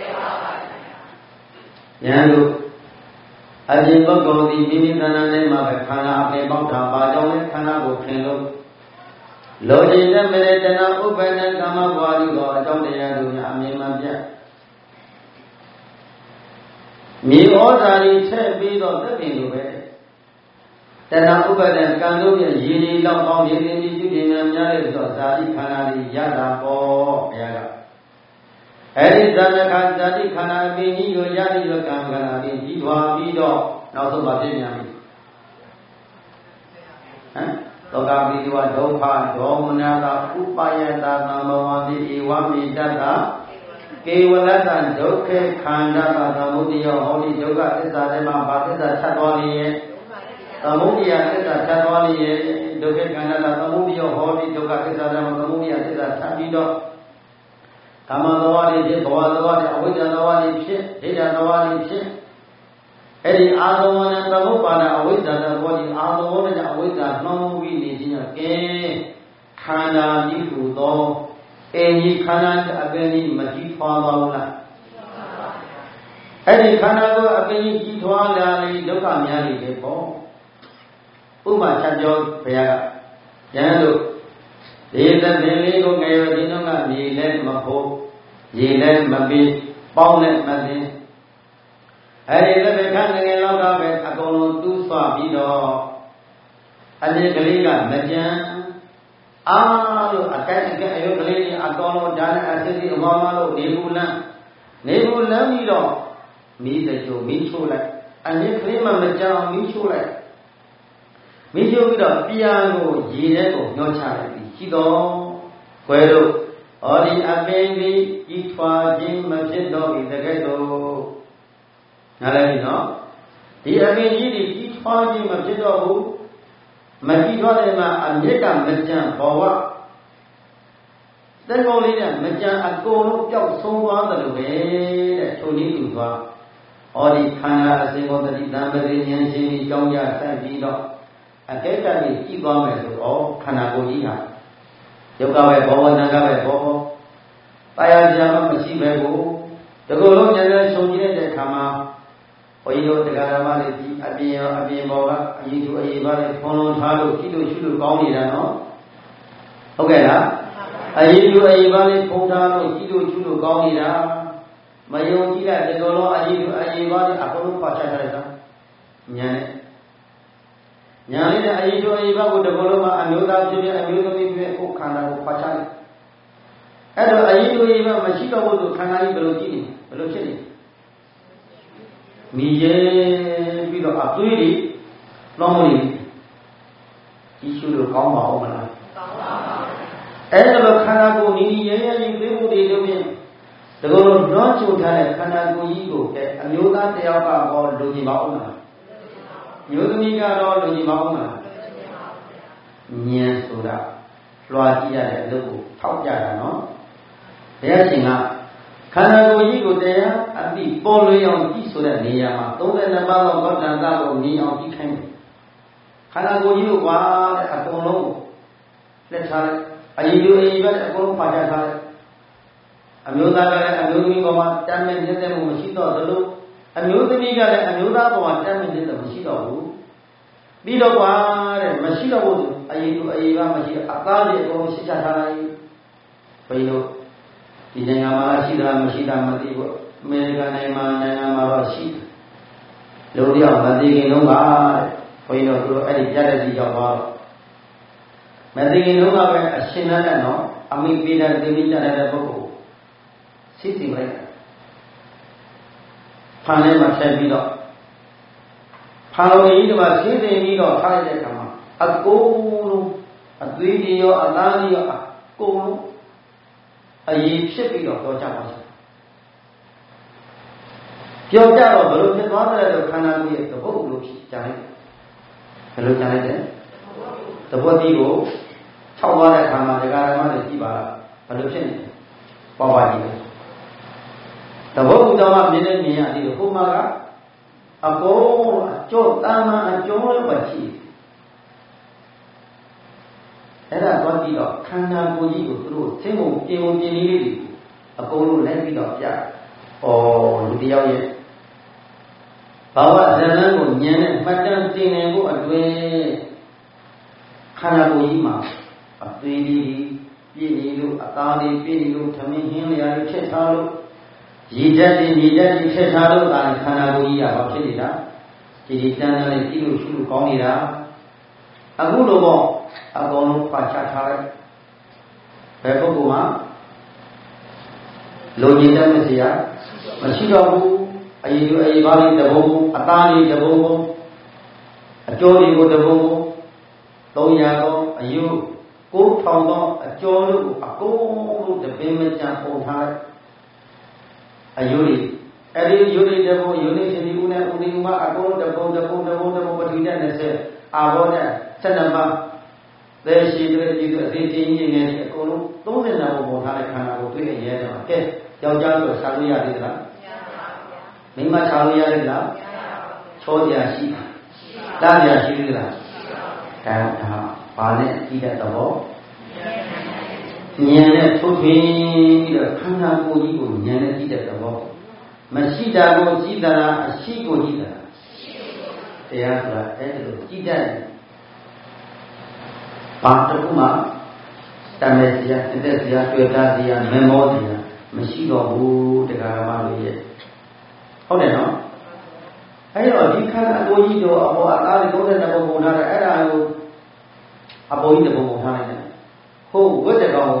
Yandu Ajimba Godi Mimidana Mabe Kana Ape Bauta Bajone Kana Bukelo Lojina Meretana Ubana Kama Wadi or Jodayadu Amimabia Me ordinary check be on the window. Then I open and can do a yellow long yellow in Yari Zadi Kanadi Yada or Yada. Any Zana Zadi Kanadi, you Yadi Kangana, Idwa Vido, not so much in Yami. Toga Vidua Dopa, Domanada, Upayata, number one, the Iwami Dada. Kevalatan Doke Kanda Samudia Holy Yoga is a Lema Batista Chatwali Samudia is a Chatwali Doke Kanda Samudia Holy Yoga is a Lema Samudia is a Chatido Kamadawali Jibawali Awidawali Chip Hidawali Chip Eddie Adawan and the Mupana Awida body Adawan and Awida no we need in a game Kanda Niku though Any Kanad Abeni Mati Fala Any Kanado Abeni Kitwala Loka Miali Depo Uma Chajo Pea Yando Eda Nele Gaya Dinoga Nilen Mapo Yilen Mabi Paulet Madi Adi the Bekan Loga Agono Tu Swabido Adi Galiga Majan Ah, you attack again, you lady, Agono, Dana, Assisi, Mamalo, Nebula, Nebula, Mido, me the Joe, Michula, and you claim a Majan, Michula. Micho Vido, Piano, Ginego, no charity, Chido, Quero, or the Abendi, Itwa, Jim, Machido, in the ghetto. Nalavino, the Abendi, Itwa, Jim, Machido. Majidwalema Ameka Majan Bawa. Then only that Majan Agono Jok so on the way that Tony Luva. Or the Kana Asimo that the Dambarian Jimmy Jonya Sandido. A data is Igomez or Kanagodia. Yogawe Bobo Nagawe Bobo. Bayajama Machibebo. The Golo General Sonia de Kama. Oyo the Garamari, Abia, Abimboga, you do a very phone, Halo, Kido, Shudu, Gaunidano. Okay, I do a very phone, Kido, Shudu, Gaunida. My own Gila, the Golo, I do a very Apollo Pachaka. Yan Yan, I do a very good Goloma, and you love Jimmy, and you don't even cook Kana Pachaka. And I do even Machika would Kanai Belogini, Belogini. Miye Bido Abduli, normally, he should have come home. And the Kanago Nini, you live with the Golo not to tell Kanago Ego, and you got the Alba or Lujimauna. You the Miga or Lujimauna. Nyan Soda, Floatia, Lugu, Tauja, no? There's enough. Kanago Ego there, and be following on Isola Niama, don't let the Baba got and that of me on the camp. Kanago Ego, I don't know. Let's have it. I do even a go Pajaka. အမျိုးသားကလည်းအမျိုးသမီးပေါ်မှာတမ်းမဲ့နေတဲ့မှုမရှိတော့သလိုအမျိုးသမီးကလည်းအမျိုးသားပေါ်မှာတမ်းမဲ့နေတဲ့မရှိတော့ဘူးပြီးတော့ကွာတဲ့မရှိတော့ဘူးအရေးအရေးကမရှိအသားကြီးအကုန်ရှင်းချထားလိုက်ဘယ်လိုဒီနိုင်ငံမှာရှိတာမရှိတာမသိဘူးအမေရိကန်နိုင်ငံမှာနိုင်ငံမှာတော့ရှိလူတယောက်မသိခင်လုံးကတဲ့ဘုန်းကြီးတို့တို့အဲ့ဒီပြတဲ့စီရောက်သွားတော့မသိခင်လုံးကပဲအရှင်နဲ့နော်အမိပေးတဲ့သိမိကြတဲ့ပုဂ္ဂိုလ်စိတ်တည်လိုက်ဖန်ထဲမှာထည့်ပြီးတော့ဖန်လုံးကြီးကမှစိတ်တည်ပြီးတော့ထားလိုက်တဲ့အခါမှာအကုန်လုံးအသွေးကြီးရောအသားကြီးရောအကုန်လုံးအရေးဖြစ်ပြီးတော့ပြောကြပါစေပြောကြတော့ဘယ်လိုဖြစ်သွားတယ်လို့ခန္ဓာကိုယ်ရဲ့သဘောလိုဖြစ်ကြတယ်ဘယ်လိုကြလိုက်လဲသဘောတည်းကိုခြောက်သွားတဲ့အခါမှာဒကာဓမ္မတွေကြည့်ပါလားဘယ်လိုဖြစ်နေလဲပေါ်ပါကြည့်တယ်သဘောကူတော်မှမြင်နေမြင်ရသေးတယ်ဟိုမှာကအကုန်အကျော်တာမန်အကျော်လည်းပဲရှိအဲ့ဒါတော့ကြည့်တော့ခန္ဓာကိုယ်ကြီးကိုသူတို့သိမှုပြင်မှုပြင်လေးတွေအကုန်လုံးလိုက်ပြီးတော့ပြဩလူတယောက်ရဲ့ဘာဝဇဏ္ဍကိုဉာဏ်နဲ့မှတ်တမ်းတင်နေဖို့အတွင်းခန္ဓာကိုယ်ကြီးမှာအသေးလေးပြည့်နေလို့အသားလေးပြည့်နေလို့သမင်းဟင်းလျာတွေချက်ထားလို့ရည်တက်တွေရည်တက်တွေချက်ထားလို့ဒါခန္ဓာကိုယ်ကြီးကဘာဖြစ်နေတာဒီဒီတန်းတန်းလေးကြည့်လို့ရှုလို့ကောင်းနေတာအခုလိုပေါ့အကုန်လုံးဖတ်ချထားလိုက်ဘယ်ပုဂ္ဂိုလ်မှာလုံခြုံတဲ့မစီရမရှိတော့ဘူးအရေးအရေးပါးလေးတဘုံအသားလေးတဘုံအကျော်တွေကိုတဘုံသုံးရာသောအယုကိုးထောင်သောအကျော်တို့ကိုအကုန်လုံးတပင်းမကြံပုံထားအယုတွေအဲ့ဒီယုတွေတဘုံယုနေရှင်ဒီဦးနဲ့ဦးဒီဦးမှာအကုန်လုံးတဘုံတဘုံတဘုံတဘုံပထဝီနဲ့နှစ်ဆယ်အာဘောနဲ့ဆက်နှစ်ပါးသေရှိတဲ့ဒီအသေးသေးကြီးငယ်ကြီးအကုန်လုံးသုံးဆယ်နာပုံပုံထားတဲ့ခန္ဓာကိုတွေ့ရတဲ့မှာကဲယောက်ျားဆိုရှာလို့ရသေးသလားမရပါဘူးမိန်းမရှာလို့ရသေးလားမရပါဘူးချောကြရှိတာတာကြရှိသေးလားဒါဒါဘာနဲ့ကြည့်တဲ့သဘောဉာဏ်နဲ့ထုတ်ပြီးတော့ခန္ဓာကိုယ်ကြီးကိုဉာဏ်နဲ့ကြည့်တဲ့သဘောမရှိတာကိုကြည့်တာလားအရှိကိုကြည့်တာလားတရားဆိုတာအဲ့ဒါလိုကြည့်တတ်တယ်ဘာတခုမှတမေစရာအသက်စရာတွေ့တာစရာမေမောစရာမရှိတော့ဘူးတရားဓမ္မတွေရဲ့ဟုတ်တယ်နော်အဲ့တော့ဒီခန္ဓာကိုယ်ကြီးတော့အပေါ်အသားတွေသုံးတဲ့ဘုံပုံထားတယ်အဲ့ဒါကိုအပေါ်ကြီးတဲ့ဘုံပုံထားလိုက်တယ်ဟုတ်ဝတ်တဲ့ကောင်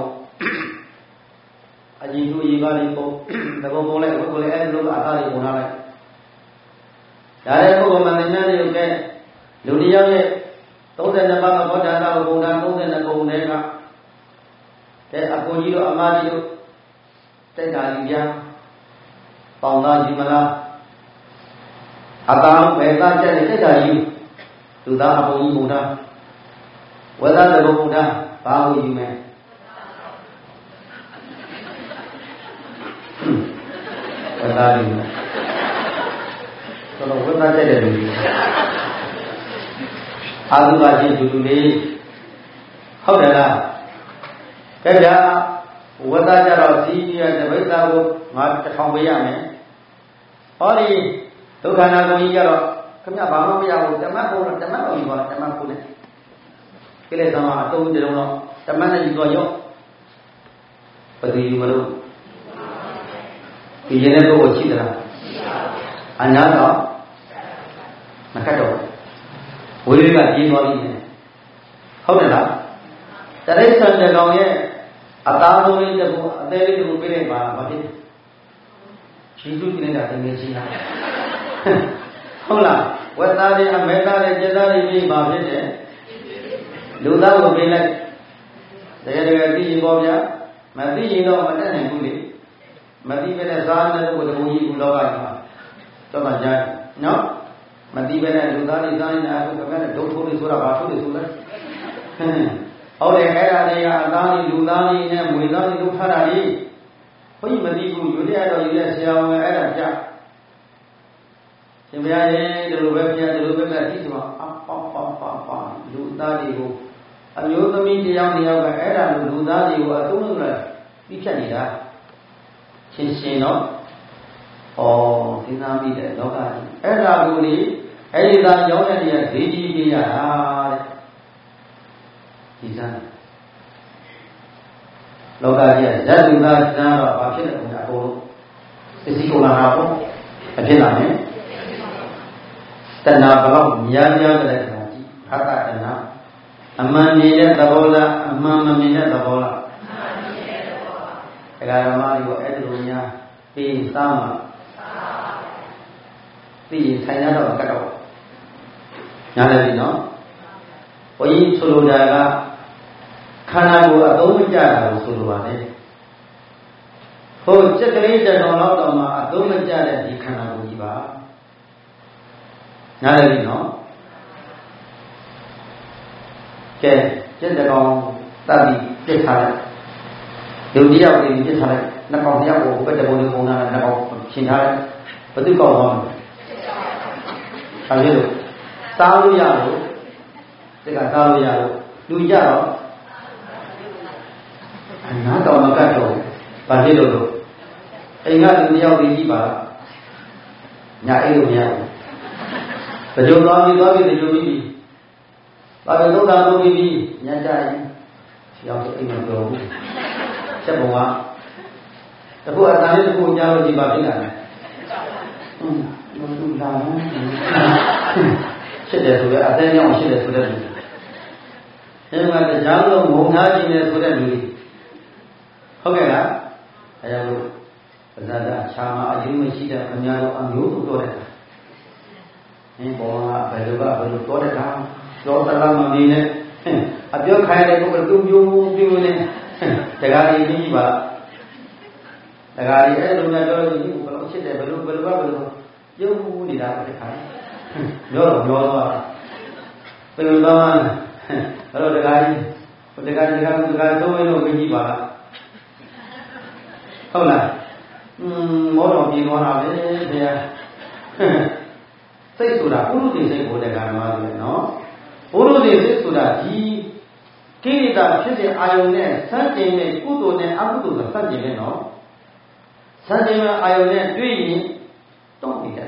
အကြီးသူအကြီးပါးလေးပုံတဘုံပုံလိုက်ဝတ်ကိုလည်းအဲ့လိုအသားတွေပုံထားလိုက်ဒါလည်းပုဂ္ဂိုလ်မှန်တဲ့များတွေကလူတယောက်ရဲ့သုံးဆယ်နှစ်ပါးကဘောဓာတာကိုပုံထားသုံးဆယ်နှစ်ပုံတွေကကဲအကိုကြီးတို့အမကြီးတို့တက်တာကြီးပြပေါင်သားကြီးမလားအသားဘယ်သားချက်နဲ့တက်တာကြီးသူသားအပုံကြီးပုံထားဝေသားတဘုံပုံထားဘာကိုယူမယ်ဝေသားယူမယ်ဆိုတော့ဝေသားချက်တဲ့လူကြီးအာသုဘချင်းတူတူလေးဟုတ်တယ်လားကဲဗျာဝတ်သားကြတော့စီးရတဲ့ဗိဒ္ဓကိုငါတစ်ထောင်ပေးရမယ်ဟောဒီဒုက္ခနာကိုကြီးကြတော့ခင်ဗျဘာမှမရဘူးဓမ္မပုံတော့ဓမ္မတော်ကြီးပါဓမ္မပုံနဲ့ကိလေသာမှာအတုံးတုံးတော့ဓမ္မနဲ့ယူတော့ရောဘယ်သူယူမလို့ဒီရင်တဲ့ပုဂ္ဂိုလ်ရှိသလားရှိပါဘူးအနာတော့မကတ်တော့ဝိရိကပြေးသွားပြီနဲ့ဟုတ်တယ်လားတရိစ္ဆာန်တကောင်ရဲ့အသားဆုံးလေးတစ်ခုအသေးလေးတစ်ခုပြလိုက်ပါမဖြစ်ရှိစုကြည့်လိုက်တာတကယ်ရှိလားဟုတ်လားဝက်သားတွေအမဲသားတွေကျက်သားတွေပြီးပါဖြစ်တယ်လူသားကိုပြလိုက်တကယ်တကယ်သိရင်ပေါ့ဗျာမသိရင်တော့မတတ်နိုင်ဘူးလေမသိပဲနဲ့စားတဲ့ပုဂ္ဂိုလ်တကူကြီးဘူးလောကကြီးမှာတော့မှကြားနော်မသိပဲနဲ့လူသားတွေစားနေတာအခုကလည်းဒုထိုးတွေဆိုတာဘာထိုးတွေဆိုလဲဟုတ်တယ်အဲ့ဒါတွေကအသားတွေလူသားတွေနဲ့မွေသားတွေလုပ်ထားတာကြီးဘုန်းကြီးမသိဘူးယူရတော့ယူရဆရာဝန်အဲ့ဒါကြရှင်ဘုရားရဲ့ဒီလိုပဲဘုရားဒီလိုပဲကတိကျမှာအပေါက်ပေါက်ပေါက်ပေါက်လူသားတွေကိုအမျိုးသမီးတယောက်တယောက်ကအဲ့ဒါလူသားတွေကိုအတုံးလို့ပြီးဖြတ်နေတာချင်းချင်းတော့ဩစဉ်းစားမိတဲ့လောကကြီးအဲ့ဒါကိုလေအဲ့ဒီသာကြောင်းတဲ့နေရာဈေးကြီးပြရတာတဲ့ဒီစမ်းလောကကြီးကဇတ်သူသားစမ်းတော့ဘာဖြစ်လဲအကုန်လုံးပစ္စည်းကုန်လာတာပေါ့အဖြစ်လာမယ်တဏှာဘလောက်များများတဲ့ခါကြီးဟာတတဏှာအမှန်မြင်တဲ့သဘောလားအမှန်မမြင်တဲ့သဘောလားအမှန်မြင်တဲ့သဘောပါဒကာဓမ္မတွေကိုအဲ့ဒီလိုများပြီးစားမှာပြီးရင်ထိုင်ရတော့ကတ်တော့ညားတယ်ပြီနော်ဘုန်းကြီးဆိုလိုတာကခန္ဓာကိုယ်အသုံးမကျတာကိုဆိုလိုပါလေဟိုစက်ကလေးတစ်တော်လောက်တော့မှအသုံးမကျတဲ့ဒီခန္ဓာကိုယ်ကြီးပါညားတယ်ပြီနော်ကဲစက်တကောင်တပ်ပြီးပြစ်ထားလိုက်လူတယောက်ကိုပြစ်ထားလိုက်နှစ်ကောင်တယောက်ကိုဘက်တပုံလေးပုံထားလိုက်နှစ်ကောင်ရှင်းထားလိုက်ဘယ်သူကောက်သွားမလဲဒါဖြစ်လို့စားလို့ရလို့တကစားလို့ရလို့လူကြတော့အနာတော်မကတ်တော့ဘာဖြစ်လို့လို့အိမ်ကလူတယောက်ကြီးပါညာအိမ်လို့မရဘူးဘယ်လိုသွားပြီးသွားပြီးဒီလိုပြီးဘာပဲသုံးတာသုံးပြီးညကြရင်ရောက်တဲ့အိမ်မပြောဘူးချက်ပုံကတခုအတန်လေးတခုကြားလို့ဒီပါဖြစ်လာတယ်ဟွန်းဘယ်လိုလာလဲဖြစ်တယ်ဆိုတော့အသေးကြောင့်ဖြစ်တယ်ဆိုတဲ့လူအဲဒီမှာတရားလုံးငုံထားခြင်းနဲ့ဆိုတဲ့လူဟုတ်ကဲ့လားအဲဒါလို့ပဇာတာခြာမှာအယူမရှိတဲ့ခင်ဗျားတို့အမျိုးတို့တော်တယ်အင်းဘောကဘယ်လိုကဘယ်လိုတော်တယ်လားလောတလာမမီနဲ့အပြောခိုင်းတဲ့ပုဂ္ဂိုလ်ပြုံပြုံပြုံနဲ့တရားရည်ကြီးပါတရားရည်အဲ့လိုနဲ့ပြောလို့ဒီဘယ်လိုဖြစ်တယ်ဘယ်လိုဘယ်လိုဘယ်လိုပြုံးနေတာပဲခိုင်းပြောတော့ပြောတော့ဘယ်လိုတော့အဲ့လိုတရားရည်တရားတရားတရားသုံးလို့ကြီးပါလားဟုတ်လားอืมမောတော်ပြေသွားတာပဲဘုရားစိတ်ဆိုတာပုရုသေစိတ်ကိုတရားတော်မှာနော်ဘုရုသေစိတ်ဆိုတာဒီကိလေသာဖြစ်တဲ့အာယုန်နဲ့စမ်းကျင်တဲ့ကုသိုလ်နဲ့အကုသိုလ်ကစမ်းကျင်တဲ့နော်စမ်းကျင်တဲ့အာယုန်နဲ့တွေ့ရင်တောင်းနေတယ်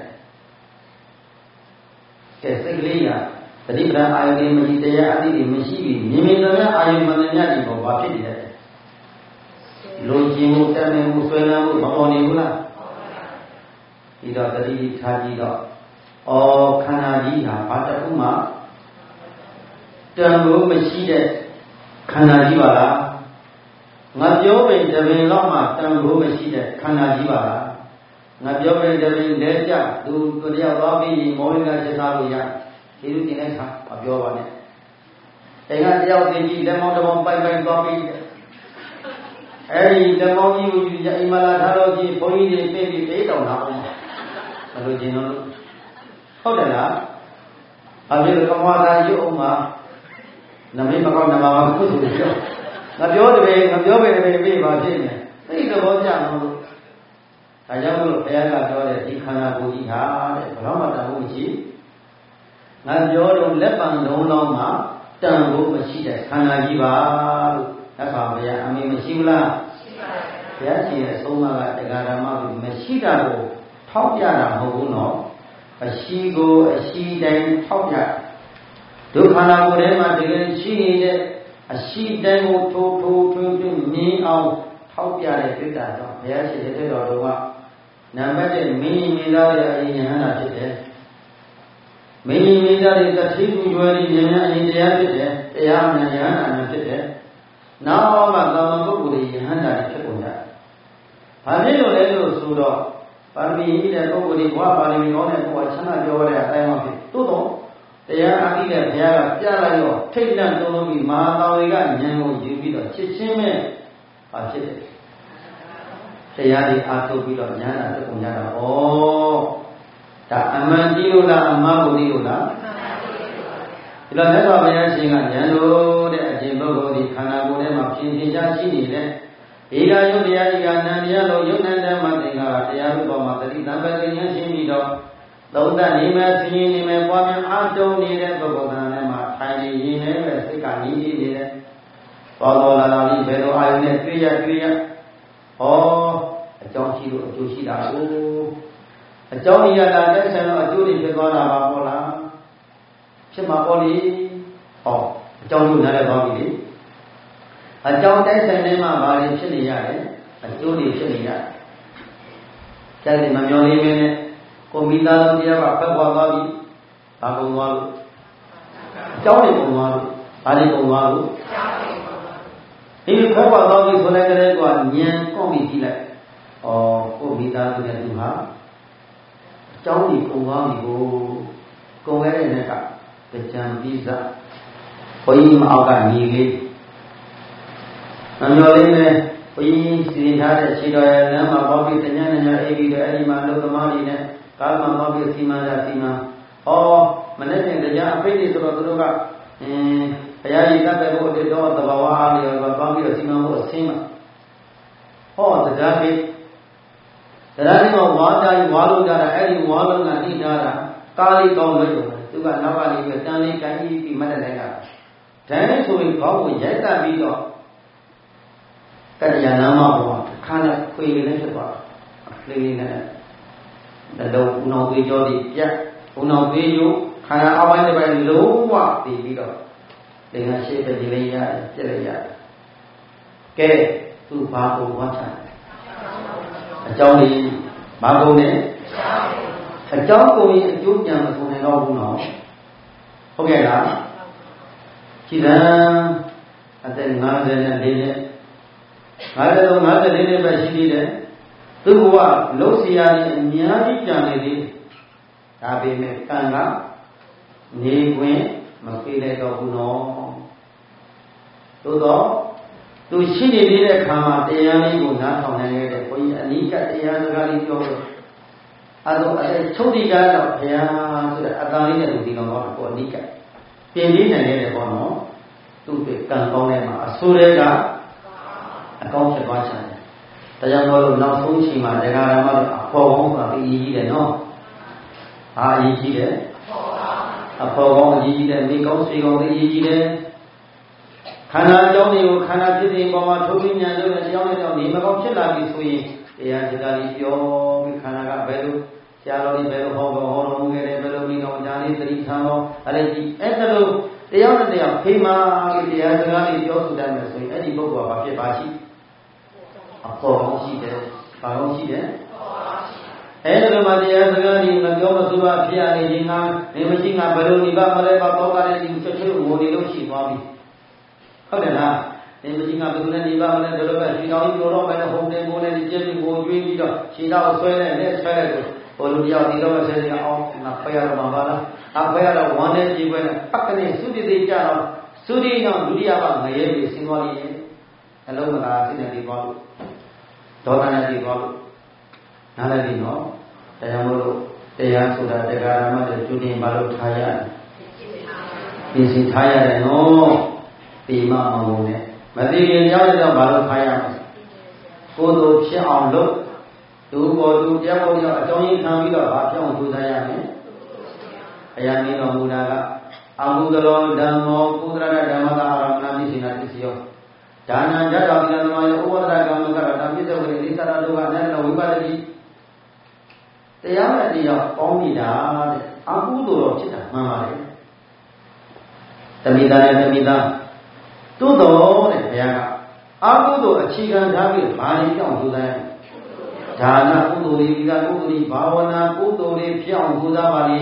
ကဲစိတ်ကလေးကသတိပ္ပံအာယုန်တွေမရှိတရားအသိတွေမရှိပြီးမြင်မြင်သမျှအာယုန်မှန်သမျှဒီပေါ်ဘာဖြစ်နေလဲလူကျင်မှုတန်မြင်မှုဆွဲလန်းမှုမပေါ်နေဘူးလားဒီတော့သတိထားကြည့်တော့ဩခန္ဓာကြီးဟာဘာတစ်ခုမှတန်ဖိုးမရှိတဲ့ခန္ဓာကြီးပါလားငါပြောပင်တပင်တော့မှတန်ဖိုးမရှိတဲ့ခန္ဓာကြီးပါလားငါပြောပင်တပင်လဲကြသူတို့တယောက်သွားပြီးမောဟိကချက်သားလို့ရဒီလိုတင်လိုက်တာမပြောပါနဲ့အိမ်ကတယောက်တင်ကြီးလက်မောင်းတစ်မောင်းပိုက်ပိုက်သွားပြီးအဲ့ဒီလက်မောင်းကြီးကိုယူအိမ်မလာထားလို့ကြီးဘုန်းကြီးတွေပြေးပြီးတေးတောင်လာအောင်မလို့ကျင်တော့ဟုတ်တယ်လားအပြေကမွားသာရုပ်အောင်မှာနမိတ်မကောင်းနမမကုသိုလ်ပြောငါပြောတယ်ငါပြောပဲပဲပြေးပါဖြစ်နေသိသဘောကျမလို့ဒါကြောင့်မလို့ဘုရားကပြောတဲ့ဒီခန္ဓာကိုယ်ကြီးဟာတဲ့ဘယ်တော့မှတန်ဖို့မရှိငါပြောတော့လက်ပံလုံးလုံးမှာတန်ဖို့မရှိတဲ့ခန္ဓာကြီးပါလို့သက်ပါဘုရားအမေမရှိဘူးလားရှိပါတယ်ဘုရားရှင်ရဲ့သုံးပါးကတရားဓမ္မကိုမရှိတာကိုထောက်ပြတာမဟုတ်ဘူးနော်အရှိကိုအရှိတိုင်းထောက်ပြဒုက္ခနာကိုယ်ထဲမှာတကယ်ရှိနေတဲ့အရှိတိုင်းကိုထိုးထိုးထွင်းထွင်းမြင်အောင်ထောက်ပြတဲ့တွေ့တာတော့ဘုရားရှင်ရဲ့တော်တော်ကနံပါတ်တစ်မင်းကြီးမိသားရဲ့အရင်ယဟန္တာဖြစ်တယ်မင်းကြီးမိသားရဲ့တတိပူရွယ်ကြီးဉာဏ်အရင်တရားဖြစ်တယ်တရားမှန်ယဟန္တာမှဖြစ်တယ်နောက်မှသာမန်ပုဂ္ဂိုလ်တွေယဟန္တာဖြစ်ကုန်ကြဘာဖြစ်လို့လဲလို့ဆိုတော့ပါရမီကြီးတဲ့ပုဂ္ဂိုလ်တွေဘဝပါရမီကောင်းတဲ့ပုဂ္ဂိုလ်ချမ်းသာပြောတဲ့အတိုင်းပါဖြစ်သို့တော့တရားအပြီးတဲ့ဘုရားကပြလိုက်တော့ထိတ်လန့်သုံးလို့ပြီးမဟာတောင်တွေကဉာဏ်ကိုယူပြီးတော့ချစ်ချင်းမဲ့ဘာဖြစ်တယ်တရားတွေအားထုတ်ပြီးတော့ဉာဏ်သာတက်ကုန်ကြတာဩဒါအမှန်ကြီးလို့လားအမှားကိုသိလို့လားဒီလိုမြတ်စွာဘုရားရှင်ကဉာဏ်လို့တဲ့အရှင်ပုဂ္ဂိုလ်ဒီခန္ဓာကိုယ်ထဲမှာဖြင်းဖြင်းရှားရှိနေတဲ့ဧကယုတ်တရားဒီကနံတရားလို့ယုတ်နံဓမ္မသင်္ကာရတရားဥပ္ပမှာတတိတံပတိဉာဏ်ရှင်းပြီးတော့သုံးသပ်နေမယ်ဆင်းရဲနေမယ်ပွားများအားတုံးနေတဲ့ပုဂ္ဂိုလ်ကလည်းမှာထိုင်နေရင်လည်းပဲစိတ်ကနီးနေနေတယ်။ဘောတော်လာလာပြီးဘယ်လိုအာယုနဲ့တွေ့ရတွေ့ရဟောအကြောင်းရှိလို့အကျိုးရှိတာကိုအကြောင်းရတာတက်ဆံတော့အကျိုးတွေဖြစ်သွားတာပါပေါ့လားဖြစ်မှာပေါ့လေဟောအကြောင်းကိုနားလည်သွားပြီလေအကြောင်းတက်ဆံနေမှာဘာတွေဖြစ်နေရတယ်အကျိုးတွေဖြစ်နေရတယ်ကျန်တယ်မမျောလေးမင်းနဲ့ကိုမိသားစုတရားကဖက်သွားသွားပြီဘာကုန်သွားလို့အကြောင်းတွေကုန်သွားလို့ဘာတွေကုန်သွားလို့ဒီဖက်သွားသွားပြီဆိုလိုက်တဲ့ကွာဉာဏ်ကောက်ပြီးကြည့်လိုက်ဩကိုမိသားစုနဲ့သူဟာအကြောင်းတွေကုန်သွားပြီကိုကုန်ခဲ့တဲ့နေ့ကကြံပြီးစားဘုန်းကြီးမအောက်ကနေလေးမမျောလေးနဲ့ဘုန်းကြီးစီရင်ထားတဲ့ခြေတော်ရလမ်းမှာပေါပြီးတညညညအေးပြီးတော့အဲ့ဒီမှာလူသမားတွေနဲ့ကားမှာပေါပြီးစီမံတာစီမံဩမနေ့ကတရားအဖိတ်တွေဆိုတော့သူတို့ကအင်းဘုရားကြီးတတ်တဲ့ဘုရားတော်သဘာဝအားလျော်ပေါပြီးတော့စီမံဖို့အဆင်းမှာဟောတရားကြီးတရားကြီးကဝါကြကြီးဝါလုံးကြတာအဲ့ဒီဝါလုံးကနှိထားတာကားလေးကောင်းလို့သူကနောက်ကနေပြီးတန်လေးကိုင်းပြီးမှတ်တဲ့တိုင်ကဒါနဲ့ဆိုရင်ခေါင်းကိုရိုက်တက်ပြီးတော့ကတ္တရာနာမဘောခါနဲ့ခွေလေးနဲ့ဖြစ်သွားတယ်လေးလေးနဲ့နှလုံးဦးနှောင်သွေးကြောတွေပြတ်ဦးနှောင်သွေးရိုးခန္ဓာအပိုင်းတစ်ပိုင်းလုံးဝတည်ပြီးတော့သင်္ခါရှိပဲဒီလေးရတယ်ပြည့်လိုက်ရတယ်ကဲသူဘာကိုဝါချတယ်အကြောင်းလေးဘာကုန်လဲအကြောင်းကုန်ရင်အကျိုးပြန်မဆုံးနိုင်တော့ဘူးနော်ဟုတ်ကဲ့လားကြည်စံအသက်၅၄နှစ်၅၄ ၅၄နှစ်ပဲရှိသေးတယ်သူကလုံးစီယာကြီးအများကြီးကြံနေသေးဒါပေမဲ့ကံကနေခွင့်မပေးလိုက်တော့ဘူးနော်သို့တော့သူရှိနေသေးတဲ့ခါမှာတရားလေးကိုနားထောင်နိုင်ခဲ့တဲ့ဘုန်းကြီးအနိကတရားစကားလေးပြောလို့အဲ့တော့အဲ့ချုပ်တိကတော့ဘုရားဆိုတဲ့အတားလေးနဲ့သူဒီကောင်တော့ကိုအနိကပြင်ပြီးနိုင်ခဲ့တယ်ပေါ့နော်သူ့ကံကောင်းတဲ့မှာအဆိုးတွေကအကောင်းဖြစ်သွားချင်တယ်ဒါကြောင့်မို့လို့နောက်ဆုံးချိန်မှာတရားဓမ္မတွေအဖော်ကောင်းဆိုတာအရေးကြီးတယ်နော်ဟာအရေးကြီးတယ်အဖော်ကောင်းအရေးကြီးတယ်မိကောင်းဆွေကောင်းအရေးကြီးတယ်ခန္ဓာအကြောင်းတွေကိုခန္ဓာဖြစ်တဲ့ပေါ်မှာထုတ်ပြညာလို့တရားနဲ့ကြောင့်နေမကောင်းဖြစ်လာပြီဆိုရင်တရားစကားလေးပြောပြီးခန္ဓာကဘယ်လိုဆရာတော်ကြီးဘယ်လိုဟောတော်ဟောတော်မူခဲ့တယ်ဘယ်လိုဒီကောင်ဉာဏ်လေးသတိထားတော့အဲ့ဒီအဲ့ဒါလို့တရားနဲ့တရားဖေးမာပြီးတရားစကားလေးပြောဆိုတတ်မယ်ဆိုရင်အဲ့ဒီပုဂ္ဂိုလ်ကဘာဖြစ်ပါရှိအပေါ်ကောင်းရှိတယ်ဘာကောင်းရှိတယ်အဲ့ဒါလိုမှတရားစကားလေးမပြောမဆိုပါဖြစ်ရနေရင်ကနေမရှိငါဘယ်လိုဒီပါမလဲပါတော့ကလည်းဒီချက်ချက်ငိုနေလို့ရှိသွားပြီဟုတ်တယ်လားနေမရှိငါဘယ်လိုလဲဒီပါမလဲဘယ်လိုပဲဒီတော်ကြီးပြောတော့မယ်ဟုန်တယ်ကိုလည်းဒီကျက်ပြီးကိုကျွေးပြီးတော့ခြေတော့ဆွဲနေနဲ့ဆွဲလိုက်လို့ဘိုလ်လူတယောက်ဒီတော့ဆဲနေအောင်ငါဖရတော့မှာပါလားအဖရတော့ဝမ်းနဲ့ကြည့်ပွဲနဲ့ပက်ကနေသုတိတိကြတော့သုတိတော့ဒုတိယကငရဲပြီးဆင်းသွားရင်အလုံးမလားစိတ်နဲ့ဒီသွားလို့ဒေါသနဲ့ဒီသွားလို့နားလည်းဒီနော်တရားမို့လို့တရားဆိုတာတရားဓမ္မတွေကျွတင်ပါလို့ထားရတယ်ပြင်စီထားရတယ်နော်ဒီမှမဟုတ်နဲ့မသိရင်ကြောက်တော့ဘာလို့ထားရမလဲကိုယ်တို့ဖြစ်အောင်လုပ်သူပေါ်သူတရားပေါ်ကြောင့်အကြောင်းရင်းခံပြီးတော့ဘာဖြစ်အောင်ကြိုးစားရမလဲဘုရားနည်းတော်မူတာကအမှုကလောဓမ္မောကုသရဓမ္မကအာရမဏမိစိနာပစ္စယောဒါနံဇတ်တော်ဒီသမယောဥပဒရကံကရတာပြစ္ဆုတ်ဝိသရဒုက္ခအနတ္တဝိပါဒတိတရားနဲ့တရားပေါင်းနေတာတဲ့အကုသိုလ်တော့ဖြစ်တာမှန်ပါလေတမိသားနဲ့တမိသားသို့တော်တဲ့ဘုရားကအကုသိုလ်အခြေခံထားပြီးဘာတွေပြောင်းကြိုးစားရလဲဒါနကုသိုလ်တွေဒီကကုသိုလ်တွေဘာဝနာကုသိုလ်တွေပြောင်းကြိုးစားပါလေ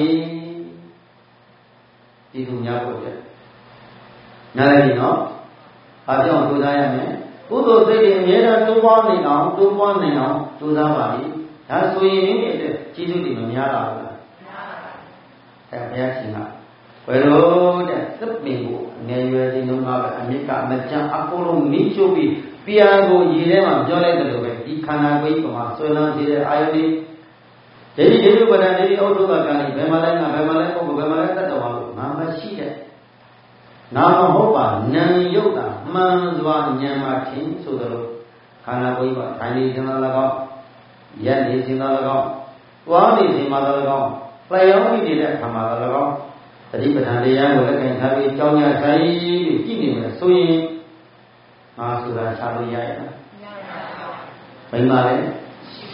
ဒီလိုများပေါ့ဗျာနားလည်ပြီနော်ဘာပြောင်းကြိုးစားရမလဲကုသိုလ်စိတ်တွေအများအားတိုးပွားနေအောင်တိုးပွားနေအောင်ကြိုးစားပါလေဒါဆိုရင်မိမိအတွက်ကျေးဇူးတွေမများလာဘူးလားများပါဘူးအဲဘုရားရှင်ကဘယ်လိုတဲ့သစ်ပင်ကိုအနေရွယ်ခြင်းလုံးကပဲအမြင့်ကအမကြမ်းအကုန်လုံးမိချိုးပြီးပြန်ကိုရည်ထဲမှာပြောလိုက်တယ်လို့ပဲဒီခန္ဓာကိုယ်ကြီးမှာဆွေးနွေးနေတဲ့အာယုန်ဒီဒီဒီလိုပဒံဒီဒီဩဒုကကံဘယ်မှာလဲငါဘယ်မှာလဲပုဂ္ဂိုလ်ဘယ်မှာလဲတတ်တော်လို့ငါမရှိတဲ့နာမဟုတ်ပါဉာဏ်ယုတ်တာမှန်စွာဉာဏ်မှထင်ဆိုသလိုခန္ဓာကိုယ်ကြီးမှာထိုင်နေခြင်းသာ၎င်းရက်နေခြင်းသာ၎င်းတွားနေခြင်းသာ၎င်းလျှောင်းပြီးနေတဲ့အခါမှာသာ၎င်းတတိပဌာန်တရားကိုလက်ခံထားပြီးကြောင်းညာဆိုင်ပြီးကြည့်နေမယ်ဆိုရင်ငါဆိုတာရှားလို့ရရဲ့လားမရပါဘူးဘယ်မှာလဲ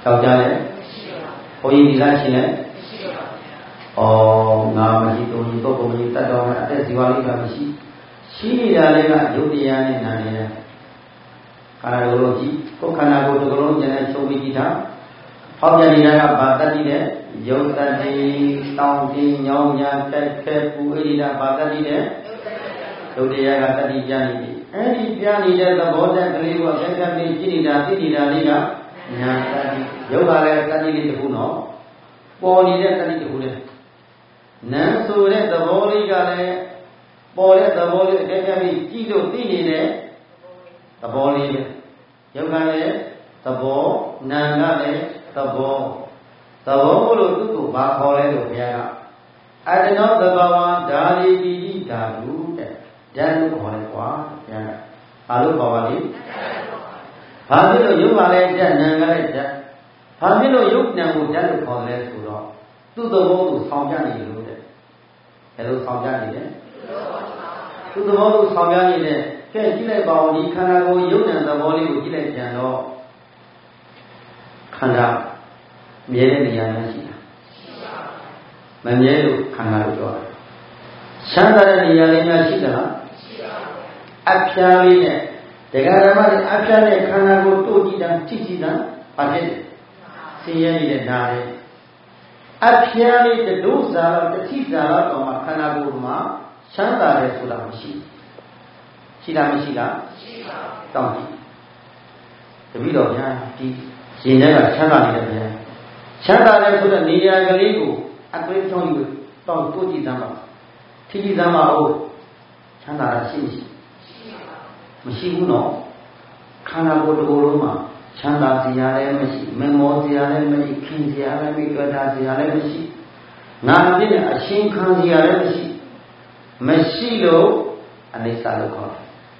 ယောက်ျားလည်းဘုန်းကြီးဒီလားရှင်လည်းဩငါမရှိသူကြီးပုဂ္ဂိုလ်မရှိတတ်တော်မှာအသက်ဇီဝလေးကမရှိရှိနေတာလေးကယုတ်တရားနဲ့နာနေတယ်ခန္ဓာကိုယ်လို့ကြည့်ကိုယ်ခန္ဓာကိုယ်တစ်ခုလုံးကျန်တဲ့ချုပ်ပြီးကြည့်တာဟောပြနေတာကဘာတတ်တည်တဲ့ယုတ်တတ်တည်တောင်းတင်းညောင်းညာတက်ခဲပူဣရိဒဘာတတ်တည်တဲ့ယုတ်တရားကတတ်တည်ကြနေပြီအဲ့ဒီပြနေတဲ့သဘောတက်ကလေးကိုအဆက်ဆက်လေးကြည့်နေတာသိနေတာလေးကညာတတ်တည်ယုတ်ကလည်းတတ်တည်လေးတစ်ခုနော်ပေါ်နေတဲ့တတ်တည်တစ်ခုလေနံဆိုတဲ့သဘောလေးကလည်းပေါ်တဲ့သဘောလေးအဆက်ဆက်လေးကြည့်လို့သိနေတဲ့သဘောလေးပဲယုတ်ကလည်းသဘောနာကလည်းသဘောသဘောကိုလို့သူ့ကိုဘာခေါ်လဲလို့ဘုရားကအတ္တနောသဘာဝဓာလီတိဓာတုတဲ့ဓာတ်လို့ခေါ်တယ်ကွာဘုရားကဘာလို့ခေါ်ပါလိမ့်ဘာဖြစ်လို့ယုတ်ပါလဲဓာတ်နာကလည်းဓာတ်ဘာဖြစ်လို့ယုတ်နာကိုဓာတ်လို့ခေါ်လဲဆိုတော့သူ့သဘောကိုဆောင်ပြနေလို့တဲ့ဘယ်လိုဆောင်ပြနေလဲသူ့သဘောကိုဆောင်ပြနေတဲ့ကဲကြည့်လိုက်ပါဦးဒီခန္ဓာကိုယ်ယုတ်နာသဘောလေးကိုကြည့်လိုက်ပြန်တော့ခန္ဓာမြဲတဲ့နေရာများရှိတာမမြဲလို့ခန္ဓာလို့ပြောတာချမ်းသာတဲ့နေရာလေးများရှိသလားအဖျားလေးနဲ့တရားဓမ္မတွေအဖျားနဲ့ခန္ဓာကိုတို့ကြည့်တာကြည့်ကြည့်တာဘာဖြစ်လဲဆင်းရဲနေတဲ့နားလေးအဖျားလေးတဒုဇာတော့တတိဇာတော့မှခန္ဓာကိုယ်မှာချမ်းသာတယ်ဆိုတာမရှိရှိလားမရှိလားရှိပါဘူးတောင်းကြည့်တပည့်တော်ဗျာဒီရှင်ထဲကချမ်းသာနေတဲ့ဗျာချမ်းသာတယ်ဆိုတဲ့နေရာကလေးကိုအတွေ့အကြုံယူတော့တို့ကြည့်သမ်းပါထိကြည့်သမ်းပါဦးချမ်းသာတာရှိမရှိမရှိဘူးနော်ခန္ဓာကိုယ်တစ်ခုလုံးမှာချမ်းသာစရာလည်းမရှိမမောစရာလည်းမရှိခင်စရာလည်းမရှိတွေ့တာစရာလည်းမရှိငါအပြည့်နဲ့အရှင်းခံစရာလည်းမရှိမရှိလို့အနိစ္စလို့ခေါ်တယ်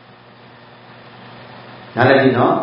နားလည်ပြီနော်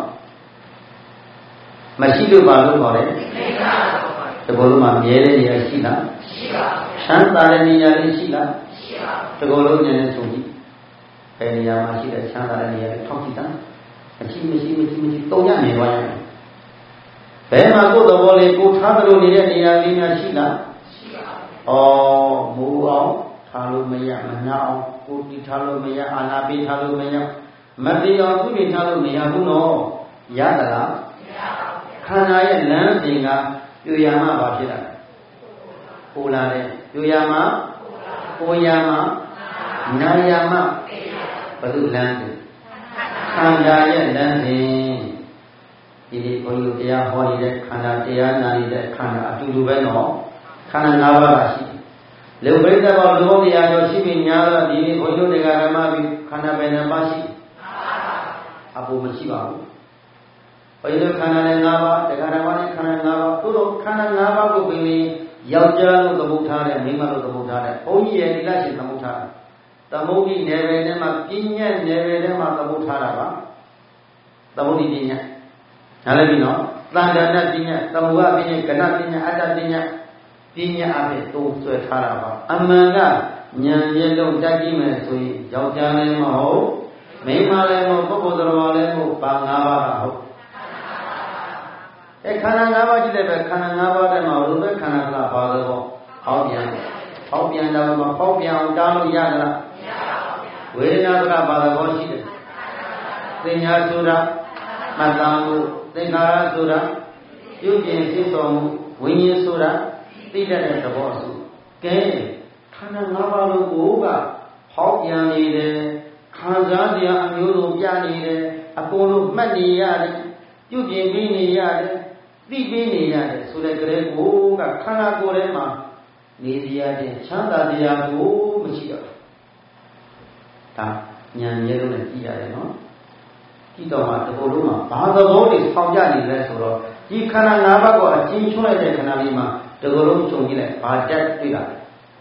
မရှိလို့ပါလို့ခေါ်တယ်အနိစ္စလို့ခေါ်တယ်ဒီဘုလုံးမှာမြဲတဲ့နေရာရှိလားရှိပါဘူးချမ်းသာတဲ့နေရာလေးရှိလားရှိပါဘူးဒီဘုလုံးဉာဏ်နဲ့ဆိုကြည့်ဘယ်နေရာမှာရှိတဲ့ချမ်းသာတဲ့နေရာလေးထောက်ကြည့်တာမရှိမရှိမရှိမရှိတုံ့ရနေသွားရတယ်ဘယ်မှာကိုယ်သဘောလေးကိုထားသလိုနေတဲ့နေရာလေးများရှိလားရှိပါဘူးဩမူအောင်ထားလို့မရမနာအောင်ကိုယ်တီထားလို့မရအာနာပိထားလို့မရမတိအောင်သူ့နေထားလို့မရဘူးနော်ရသလားမရပါဘူးခန္ဓာရဲ့လမ်းပြင်ကပြူရမဘာဖြစ်လာလဲပူလာတယ်ပြူရမပူရမနာရမဘယ်လိုလမ်းပြင်ခန္ဓာရဲ့လမ်းပြင်ဒီဒီဘုန်းကြီးတရားဟောနေတဲ့ခန္ဓာတရားနာနေတဲ့ခန္ဓာအတူတူပဲနော်ခန္ဓာ၅ပါးပါရှိလူပရိသတ်ဘောလူဘုရားကျော်ရှိပြီညာတော့ဒီဒီဘုန်းကြီးတွေကဓမ္မပြီးခန္ဓာပဲနှပါရှိအပူမရှိပါဘူးဘုန်းကြီးခန္ဓာနဲ့၅ပါးတရားဓမ္မနဲ့ခန္ဓာ၅ပါးသို့တော့ခန္ဓာ၅ပါးကိုပြင်ပြီးယောက်ျားလို့သမုတ်ထားတယ်မိန်းမလို့သမုတ်ထားတယ်ဘုန်းကြီးရဲ့ဒီလရှင်သမုတ်ထားတယ်သမုတ်ဒီနယ်ပယ်ထဲမှာပြဉ္ညာနယ်ပယ်ထဲမှာသမုတ်ထားတာပါသမုတ်ဒီပြဉ္ညာနားလည်ပြီနော်သန္တာနပြဉ္ညာသမုဟပြဉ္ညာကဏပြဉ္ညာအတ္တပြဉ္ညာပြဉ္ညာအဖြစ်သုံးဆွဲထားတာပါအမှန်ကဉာဏ်ရဲ့လုံးတက်ကြည့်မယ်ဆိုရင်ယောက်ျားလည်းမဟုတ်မိန်းမလည်းမဟုတ်ပုဂ္ဂိုလ်တော်လည်းမဟုတ်ပါ၅ပါးကဟုတ်အဲခန္ဓာ၅ပါးကြည့်တဲ့ပဲခန္ဓာ၅ပါးတည်းမှာဘုရားခန္ဓာကဘာလို့ပေါ့ဟောပြန်ဟောပြန်တော့မဟောပြန်အောင်တားလို့ရသလားမရပါဘူးဝေဒနာကဘာလို့ရှိတယ်သင်ညာဆိုတာမှတ်သားမှုသင်္ခါရဆိုတာပြုပြင်သိတော်မှုဝိညာဉ်ဆိုတာသိတတ်တဲ့သဘောဆိုကဲခန္ဓာ၅ပါးလုံးကိုကဟောပြန်နေတယ်ခံစားတရားအမျိုးစုံပြနေတယ်အကုန်လုံးမှတ်နေရတယ်ပြုပြင်ပြီးနေရတယ်သိပြီးနေရတယ်ဆိုတဲ့ကလေးကိုကခန္ဓာကိုယ်ထဲမှာနေစရာတဲ့ချမ်းသာတရားကိုမရှိတော့ဘူးဒါဉာဏ်ရဲလို့လည်းကြည့်ရတယ်နော်ကြည့်တော့မှဒီလိုလုံးမှာဘာသဘောတွေဆောင်းကြနေလဲဆိုတော့ဒီခန္ဓာ၅ပါးကိုအချင်းချွတ်လိုက်တဲ့ခန္ဓာလေးမှာဒီလိုလုံးခြုံကြည့်လိုက်ဘာတက်တွေ့တာလဲ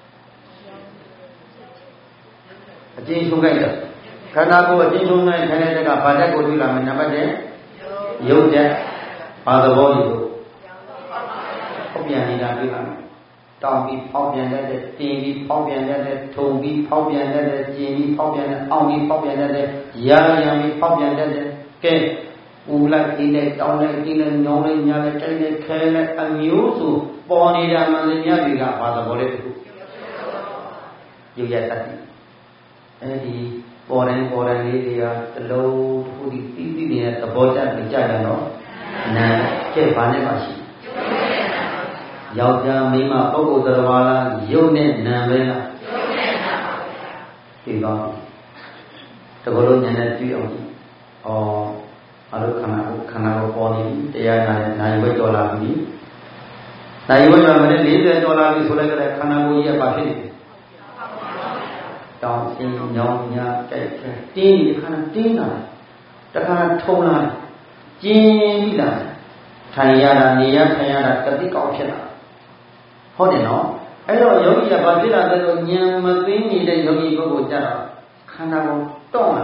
အချင်းချွတ်လိုက်တယ်ခန္ဓာကိုယ်အချင်းချင်းနဲ့ခိုင်းတဲ့ကဘာတက်ကိုတွေ့လာမယ်နံပါတ်တစ်ရုပ်တက်ဘာသဘောကြီးကိုဖောက်ပြန်နေတာတွေ့လာမယ်တောင်းပြီးဖောက်ပြန်တဲ့တင်ပြီးဖောက်ပြန်တဲ့ထုံပြီးဖောက်ပြန်တဲ့ကျင်ပြီးဖောက်ပြန်တဲ့အောင်းပြီးဖောက်ပြန်တဲ့ရာရံပြီးဖောက်ပြန်တဲ့ကဲဦးလိုက်ဒီလိုက်တောင်းလိုက်ဒီလိုက်ညောင်းလိုက်ညာလိုက်တိုက်လိုက်ခဲလိုက်အမျိုးစုပေါ်နေတာမှန်တယ်များတွေကဘာသဘောလဲတခုရုပ်ရတတ်တယ်အဲဒီပေါ်တိုင်းပေါ်တိုင်းလေးတွေကတလုံးတစ်ခုဒီတီးတီးနေတဲ့သဘောကျနေကြတယ်နော်နာကျဲဘာနဲ့မှရှိယောက်ျားမိန်းမပုဂ္ဂိုလ်သရဝါလားရုပ်နဲ့နာပဲလားရုပ်နဲ့နာပါဗျာဒီကောင်းတကယ်လို့ဉာဏ်နဲ့ကြည့်အောင်ဩအလုခန္ဓာကိုခန္ဓာကိုပေါ်နေပြီတရားနာနဲ့နိုင်ဝဲကြော်လာပြီနိုင်ဝဲကြော်မယ်လေးဆယ်ကြော်လာပြီဆိုလိုက်ကြတဲ့ခန္ဓာကိုယ်ကြီးကဘာဖြစ်နေလဲတောင်းအင်းညောင်းညာကြိုက်ခဲတင်းဒီခန္ဓာတင်းလာတခါထုံလာကျင်းပြီလားထိုင်ရတာနေရထိုင်ရတာတတိကောက်ဖြစ်လာဟုတ်တယ်နော်အဲ့တော့ယောဂီကဘာဖြစ်လာလဲဆိုဉာဏ်မသိနေတဲ့ယောဂီပုဂ္ဂိုလ်ကြတော့ခန္ဓာကိုယ်တောင့်လာ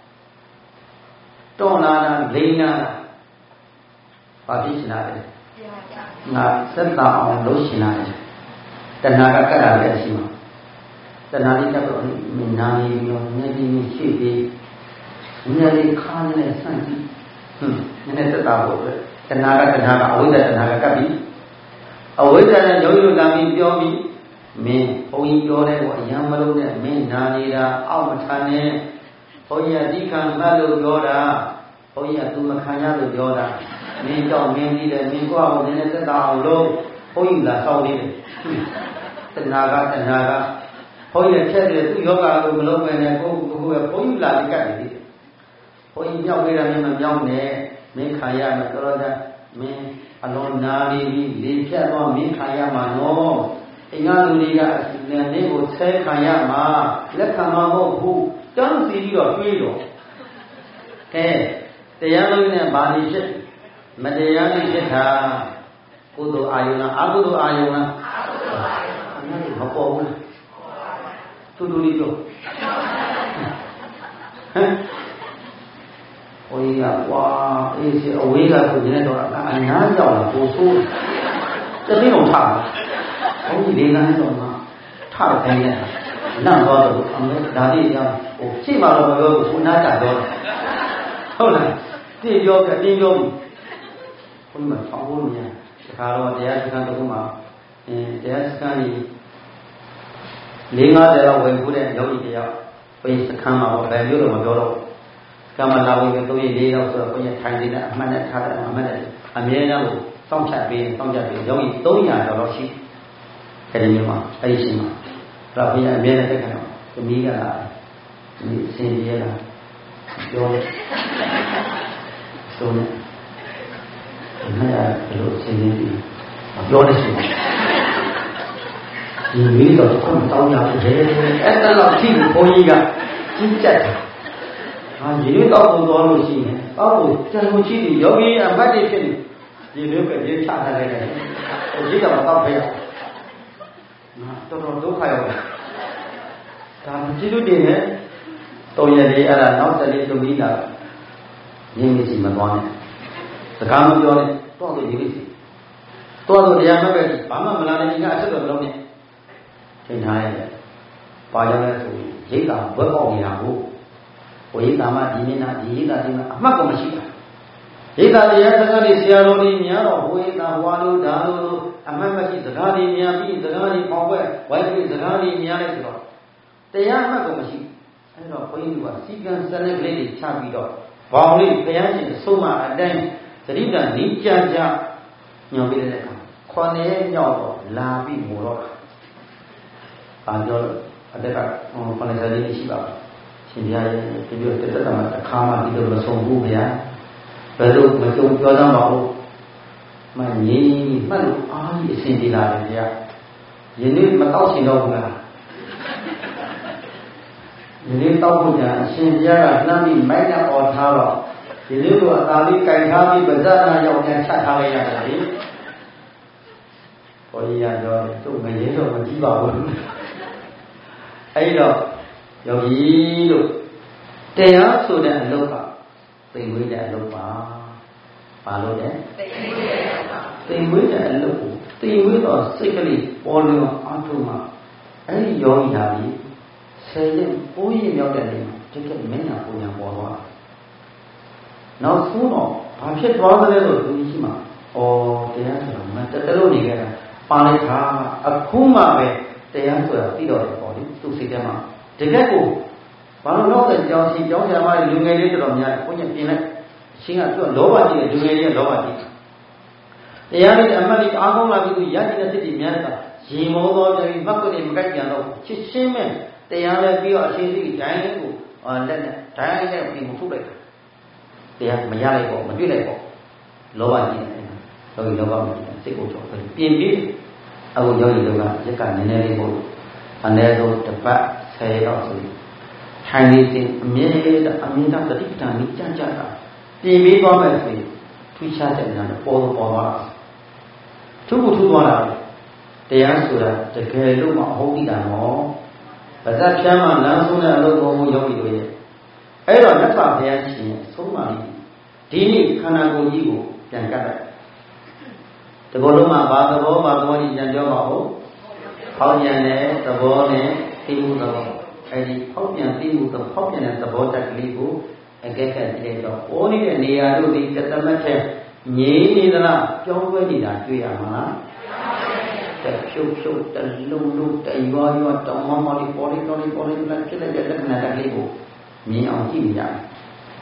တောင့်လာတာလိမ့်လာဘာဖြစ်ရှင်လာလဲငါသက်သာအောင်လုပ်ရှင်လာတယ်တဏှာကကတ်လာတယ်ရှိမှာတဏှာလေးတက်တော့နာမည်ပြီးတော့ဉာဏ်ကြီးရှိပြီးဉာဏ်လေးခါနဲ့ဆန့်ကြည့်ဟွန်းနည်းနည်းသက်သာဖို့အတွက်တဏှာကတဏှာကအဝိဇ္ဇာတဏှာကကပ်ပြီးအဝိဇ္ဇာနဲ့ယောဂီတို့လာပြီးပြောပြီးမင်းဘုန်းကြီးပြောတဲ့ကအယံမလုံးနဲ့မင်းနာနေတာအောက်မထမ်းနဲ့ဘုန်းကြီးကဒီခံမှတ်လို့ပြောတာဘုန်းကြီးကသူမခံရလို့ပြောတာမင်းကြောင့်မင်းပြီးတယ်မင်းကိုယ့်အကိုနည်းနည်းသက်သာအောင်လုပ်ဘုန်းကြီးလာဆောင်းနေတယ်တဏှာကတဏှာကဘုန်းကြီးဖြတ်တယ်သူ့ယောဂကိုမလုံးပဲနဲ့ကိုယ့်ကိုယ်ကဘုန်းကြီးလာပြီးကတ်နေတယ်ဘုန်းကြီးမြောက်ပေးတာမင်းမမြောက်နဲ့မင်းခံရမယ်တော်တော်ကြာမင်းအလုံးနာနေပြီလေဖြတ်တော့မင်းခံရမှာနော်အင်္ဂါလူတွေကလည်းမင်းကိုဆဲခံရမှာလက်ခံမှာမဟုတ်ဘူးတောင်းစီပြီးတော့တွေးတော့ကဲတရားလုံးနဲ့ဘာလို့ဖြစ်မတရားလို့ဖြစ်တာကုသိုလ်အာယုလားအကုသိုလ်အာယုလားအကုသိုလ်အာယုမပေါ်ဘူးတူတူလေးပြောဟမ်ဟိုကြီးကဝါအေးစီအဝေးကဆိုနေတော့အနားကြောက်လာပိုဆိုးတသိအောင်ထားဘုန်းကြီးလေးကန်းတော့မှထားတယ်နဲ့နတ်သွားတော့အမေဒါလေးကြောင့်ဟိုရှိမှတော့မပြောဘူးခုနားကြတော့ဟုတ်လားကြည့်ပြောကတင်းပြောဘူးဘုန်းကြီးကဆောင်းဖို့မရတခါတော့တရားစခန်းတစ်ခုမှာအင်းတရားစခန်းကြီးလေးငါးဆယ်လောက်ဝင်ဖို့တဲ့ယောဂီတယောက်ဘုန်းကြီးစခန်းမှာဟောဘယ်မျိုးတော့မပြောတော့ကမ္မလာဝင်သုံးရည်လေးရောက်ဆိုတော့ဘုရားထိုင်နေတဲ့အမှန်နဲ့ထားတဲ့အမှန်နဲ့အမြဲတမ်းကိုစောင့်ချပေးစောင့်ချပေးယောဂီသုံးရာကျော်လောက်ရှိအဲဒီမျိုးမှာအဲဒီရှိမှာဒါဘုရားအမြဲတမ်းတက်ခံတော့သမီးကလာဒီအစဉ်ပြေလာပြောတယ်ဆိုနေမရဘလို့အစဉ်ပြေပြီးပြောနေရှိဒီမီးတော့အမှတောင်းရတယ်အဲ့ဒါတော့ကြည့်ဘုန်းကြီးကကြီးကြက်ဟာရေလေးတောက်ဖို့သွားလို့ရှိရင်တောက်ဖို့ကြံလို့ရှိတယ်ယောဂီအမတ်တွေဖြစ်နေရေလေးပဲရေချထားလိုက်တယ်ဟိုရေကမတောက်ဖေးရငါတော်တော်ဒုက္ခရောက်တာဒါမကြည့်လို့တင်နဲ့တုံးရလေးအဲ့ဒါနောက်တလေးသမီးလာရင်းနေစီမသွားနဲ့စကားမပြောနဲ့တော့လို့ရင်းနေစီတော့လို့တရားမဲ့ပဲဘာမှမလာနဲ့ဒီကအဆက်တော်မလုပ်နဲ့ထင်ထားရတယ်ပါရမယ်ဆိုရိတ်တာဘွက်ပေါက်နေတာကိုဝိသမာဒီနေ့နာဒီရိတ်တာဒီမှာအမှတ်ကမရှိတာရိတ်တာတရားစကားတွေဆရာတော်ကြီးများတော့ဝိသဝါလို့ဒါလို့အမှတ်မရှိစကားတွေများပြီးစကားတွေပေါက်ွက်ဝိုင်းပြီးစကားတွေများလိုက်ဆိုတော့တရားအမှတ်ကမရှိအဲ့တော့ဘုန်းကြီးကစီကံစနစ်ကလေးတွေချပြီးတော့ဘောင်လေးဘုရားရှင်အဆုံးမအတိုင်းသတိတန်ဤကြကြညွန်ပေးတဲ့အခါခွန်ရဲ့ညောက်တော့လာပြီးငိုတော့ဘာပြောလို့အတက်ကဟိုခொနစ်ဆယ်လေးရှိပါဘူးရှင်ပြရဲ့ဒီလိုတက်တက်မှာအခါမှဒီလိုမဆုံးဘူးဗျာဘယ်လိုမကြုံပြောသမ်းပါဘူးမငြင်းမှတ်လို့အားကြီးအစဉ်ပြေလာတယ်ဗျာယနေ့မတော့ရှင်တော့ဘူးလားယနေ့တော့ဘုရားအရှင်ပြကနှမ်းပြီးမိုက်နဲ့អော်ထားတော့ဒီလိုကအသာလေးကြိုင်ထားပြီးဗဇာနာရောက်ပြန်ချက်ထားလိုက်ရတယ်လေဘုရားရောသူ့ငရေတော့မကြည့်ပါဘူးအဲ့တော့ယောဂီတို့တရားဆိုတဲ့အလုပ်ကသိဝေးတဲ့အလုပ်ပါဘာလို့လဲသိဝေးတဲ့အလုပ်ကိုသိဝေးတော့စိတ်ကလေးပေါ်လွင်အားထုတ်မှအဲ့ဒီယောဂီဟာဒီဆယ်ရက်ပိုးရင်ရောက်တဲ့နေ့မှာတကယ်မင်းညာပုံညာပေါ်သွားနောက်ဆုံးတော့ဘာဖြစ်သွားသလဲဆိုသူရှိမှာဩတရားဆိုတာမတတလို့နေကြတာပါလိုက်တာအခုမှပဲတရားဆိုတာသိတော့တယ်ပေါ့လေသူစိတ်ထဲမှာတကယ်ကိုဘာလို့တော့ကြောင်းစီကြောင်းဆရာမတွေလူငယ်လေးတော်တော်များကိုညပြင်လိုက်အရှင်းကသူကလောဘကြီးတယ်လူငယ်လေးကလောဘကြီးတရားလေးအမှတ်လေးအားကောင်းလာပြီးသူရည်တဲ့စိတ်ကြီးများတာရေမောတော်ကြပြီးမက်ကနေမကိုက်ကြတော့ချစ်ရှင်းမဲ့တရားလည်းပြီးတော့အရှင်းကြီးဒိုင်းလေးကိုလက်နဲ့ဒိုင်းလေးနဲ့ပြင်မထုတ်လိုက်တာတရားမရလိုက်ပေါ့မတွေ့လိုက်ပေါ့လောဘကြီးတယ်လောကီလောဘမရှိတယ်စိတ်ကိုကြောက်တယ်ပြင်ပြီးအခုယောဂီတို့ကရက်ကနည်းနည်းလေးပို့အနည်းဆုံးတစ်ပတ်ဆယ်တော့ဆိုပြီးထိုင်နေစဉ်အမြဲတမ်းအမြဲတမ်းတတိပ္ပံကြီးကြံ့ကြတာပြင်ပြီးသွားမယ်ဆိုရင်ထူးခြားတဲ့ဉာဏ်နဲ့ပေါ်ပေါ်သွားတာထူးထူးသွားတာတရားဆိုတာတကယ်လို့မဟုတ်တိတာနော်ပါဇက်ဖြမ်းမှလမ်းဆုံးတဲ့အလုပ်ကိုယောဂီတို့ရဲ့အဲ့တော့လက်ပါဘုရားရှင်ဆုံးပါလိမ့်ဒီနေ့ခန္ဓာကိုယ်ကြီးကိုပြန်ကတ်လိုက်တဘောလုံးမှာဘာသဘောဘာသဘောကြီးကြံပြောပါဦးဖောက်ပြန်တဲ့သဘောနဲ့သိမှုသဘောအဲဒီဖောက်ပြန်သိမှုသဖောက်ပြန်တဲ့သဘောတက်ကလေးကိုအကဲခတ်ကြည့်လိုက်တော့ပေါ်နေတဲ့နေရာတို့ဒီတသမတ်ထဲငြိမ်းနေသလားပြောင်းလဲနေတာတွေ့ရမှာလားတဖြုတ်ဖြုတ်တလုံးလုံးတရွာရွာတောင်းမမော်လေးပေါ်လေးတော်လေးပေါ်လေးလက်ဖြစ်လိုက်တဲ့လက္ခဏာတက်ကလေးကိုမြင်အောင်ကြည့်ကြရတယ်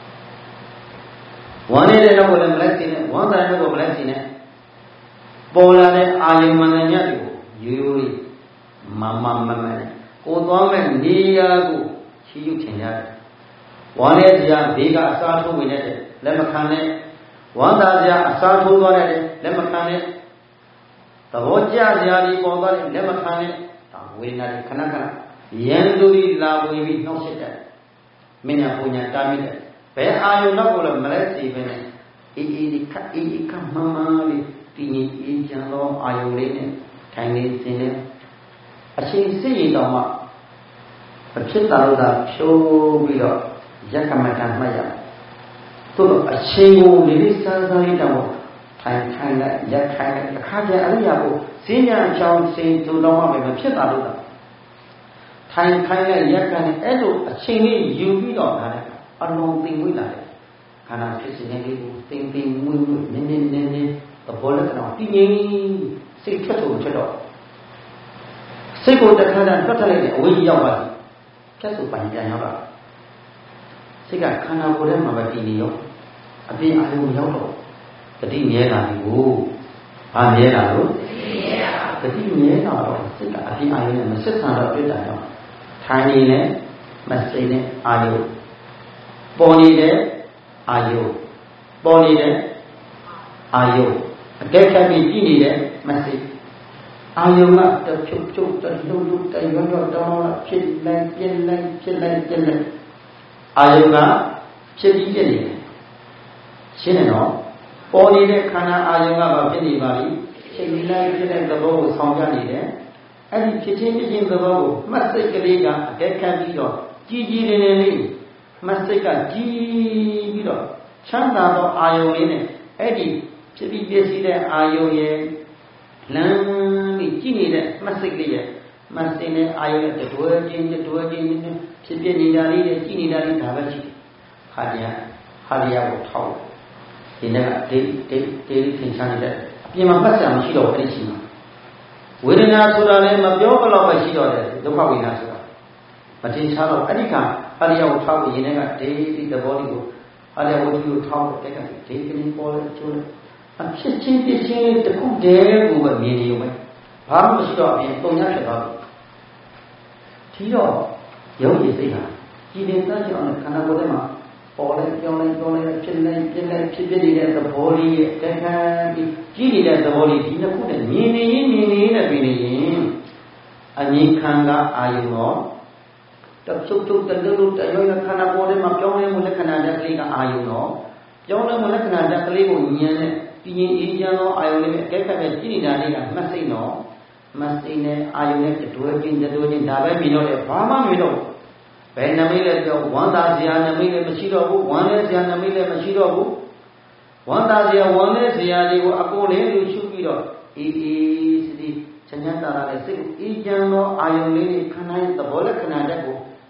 ဝမ်းနေတဲ့တော့လည်းမလိုက်စင်းနဲ့ဝမ်းသာတဲ့တော့မလိုက်စင်းနဲ့ပေါ်လာတဲ့အာယုံမှန်တဲ့ညတ်တွေကိုရိုးရိုးမမမမနဲ့ကိုသွားမဲ့နေရာကိုချီးယူချင်ရတယ်ဝမ်းတဲ့စရာဘေးကအစားထိုးဝင်တဲ့လက်မခံနဲ့ဝမ်းသာစရာအစားထိုးသွားတဲ့လက်မခံနဲ့သဘောကျစရာဒီပေါ်သွားတဲ့လက်မခံနဲ့ဒါဝေဒနာတွေခဏခဏရန်သူတွေလာဝင်ပြီးနှောက်ရှက်တယ်မညာပူညာတားမိတယ်ဘယ်အာယုံတော့ကိုလည်းမလဲစီပဲနဲ့အေးအေးခက်အေးခက်မမလေးတည်ငြိမ်အေးချမ်းသောအာယုံလေးနဲ့ထိုင်နေစဉ်နဲ့အချိန်စိတ်ရည်တော်မှအဖြစ်တာလို့သာဖြိုးပြီးတော့ရက်ကမတန်မှတ်ရသို့တော့အချိန်ကိုလေးလေးစားစားလေးတောင်ထိုင်ထိုင်လိုက်ရက်ထိုင်လိုက်အခါကျအရိယာကိုစဉ္ညာအကြောင်းစိတ်သူတော်မှပဲမဖြစ်တာလို့သာထိုင်ခိုင်းလိုက်ရက်ကနေအဲ့လိုအချိန်လေးယူပြီးတော့ဒါလည်းအလုံးသိမ့်ဝိလာတယ်ခန္ဓာဖြစ်စဉ်လေးကိုသိမ့်သိမ့်ဝိဝိနည်းနည်းနည်းနည်းသဘောလက္ခဏာတည်ငြိမ်စိတ်ထွက်ဆုံးထွက်တော့စိတ်ကိုတစ်ခါတည်းထွက်ထလိုက်တဲ့အဝိဇ္ဇရောက်ပါပြီဖြတ်ဆိုပိုင်ပြန်ရောက်တာစိတ်ကခန္ဓာကိုယ်ထဲမှာပဲတည်နေရောအပြင်အာရုံရောက်တော့တတိမြဲတာဒီကိုဘာမြဲတာလို့တတိမြဲတာတော့စိတ်ကအပြင်အာရုံနဲ့မဆက်ဆံတော့ပြစ်တာတော့ထိုင်နေနဲ့မစိတ်နဲ့အာရုံပေါ်နေတဲ့အာယုပေါ်နေတဲ့အာယုအကဲခတ်ပြီးကြည့်နေတဲ့မစိတ်အာယုကတဖြုတ်ဖြုတ်တလုံးလုံးတရွရွတောင်းလာဖြစ်လိုက်ပြင်းလိုက်ဖြစ်လိုက်ပြင်းလိုက်အာယုကဖြစ်ပြီးပြင်းနေတယ်ရှင်းတယ်နော်ပေါ်နေတဲ့ခန္ဓာအာယုကဘာဖြစ်နေပါလိချိန်လိုက်ဖြစ်တဲ့သဘောကိုဆောင်ပြနေတယ်အဲ့ဒီဖြစ်ချင်းဖြစ်ချင်းသဘောကိုမှတ်စိတ်ကလေးကအကဲခတ်ပြီးတော့ကြည်ကြည်လင်လင်လေးမစိတ်ကကြည်ပြီးတော့ချမ်းသာသောအာယုံလေးနဲ့အဲ့ဒီဖြစ်ပြီးပြည့်စည်တဲ့အာယုံရဲ့လမ်းပြီးကြည်နေတဲ့မစိတ်လေးရဲ့မစိတ်နဲ့အာယုံရဲ့တွဲချင်းတွဲချင်းဖြစ်ပြနေတာလေးနဲ့ကြည်နေတာလေးဒါပဲရှိတယ်ခါတရားခါတရားကိုထောက်ဒီနေ့ကဒေဒေဒေသင်္ချာနေတဲ့အပြင်မှာပတ်စံမရှိတော့အဲ့ဒီရှိမှာဝေဒနာဆိုတာလည်းမပြောဘလောက်ပဲရှိတော့တယ်ဒုက္ခဝေဒနာဆိုတာမထင်ရှားတော့အဲ့ဒီကအာရိယကိုထောက်ပြီးရင်လည်းဒေဒီသဘောလေးကိုအာရိယဝတ္ထုကိုထောက်တဲ့ကဒေကလေးပေါ်လဲကျိုးလဲအဖြစ်ချင်းဖြစ်ချင်းလေးတစ်ခုတည်းကိုပဲမြင်နေရုံပဲဘာမှမရှိတော့အပြင်ပုံညာဖြစ်သွားပြီဒီတော့ရုပ်ရည်စိတ်ဟာကြည်တင်သားကြောင့်ခန္ဓာကိုယ်ထဲမှာပေါ်လဲပြောင်းလဲပြောင်းလဲဖြစ်လဲဖြစ်လဲဖြစ်ဖြစ်နေတဲ့သဘောလေးရဲ့တခါပြီးကြည်နေတဲ့သဘောလေးဒီနှစ်ခုနဲ့မြင်နေရင်မြင်နေနဲ့ပြင်နေရင်အငြိခံကအာယုံတော့တဖြုတ်ဖြုတ်တလုံးလုံးတရောရခန္ဓာကိုယ်ထဲမှာပြောင်းလဲမှုလက္ခဏာတက်ကလေးကအာယုံတော့ပြောင်းလဲမှုလက္ခဏာတက်ကလေးကိုဉာဏ်နဲ့ပြင်းအေးချမ်းသောအာယုံလေးနဲ့အကဲခတ်ပဲကြည့်နေတာလေးကမှတ်စိတ်တော့မှတ်စိတ်နဲ့အာယုံနဲ့တွဲချင်းတွဲချင်းဒါပဲမြင်တော့တယ်ဘာမှမမြင်တော့ဘယ်နမိတ်လဲပြောဝမ်းသာစရာနမိတ်လည်းမရှိတော့ဘူးဝမ်းလဲစရာနမိတ်လည်းမရှိတော့ဘူးဝမ်းသာစရာဝမ်းလဲစရာတွေကိုအကုန်လေးလူရှုပြီးတော့အေးအေးစီစီချမ်းချမ်းသာသာနဲ့စိတ်အေးချမ်းသောအာယုံလေးနဲ့ခန္ဓာရဲ့သဘောလက္ခဏာတက်ကို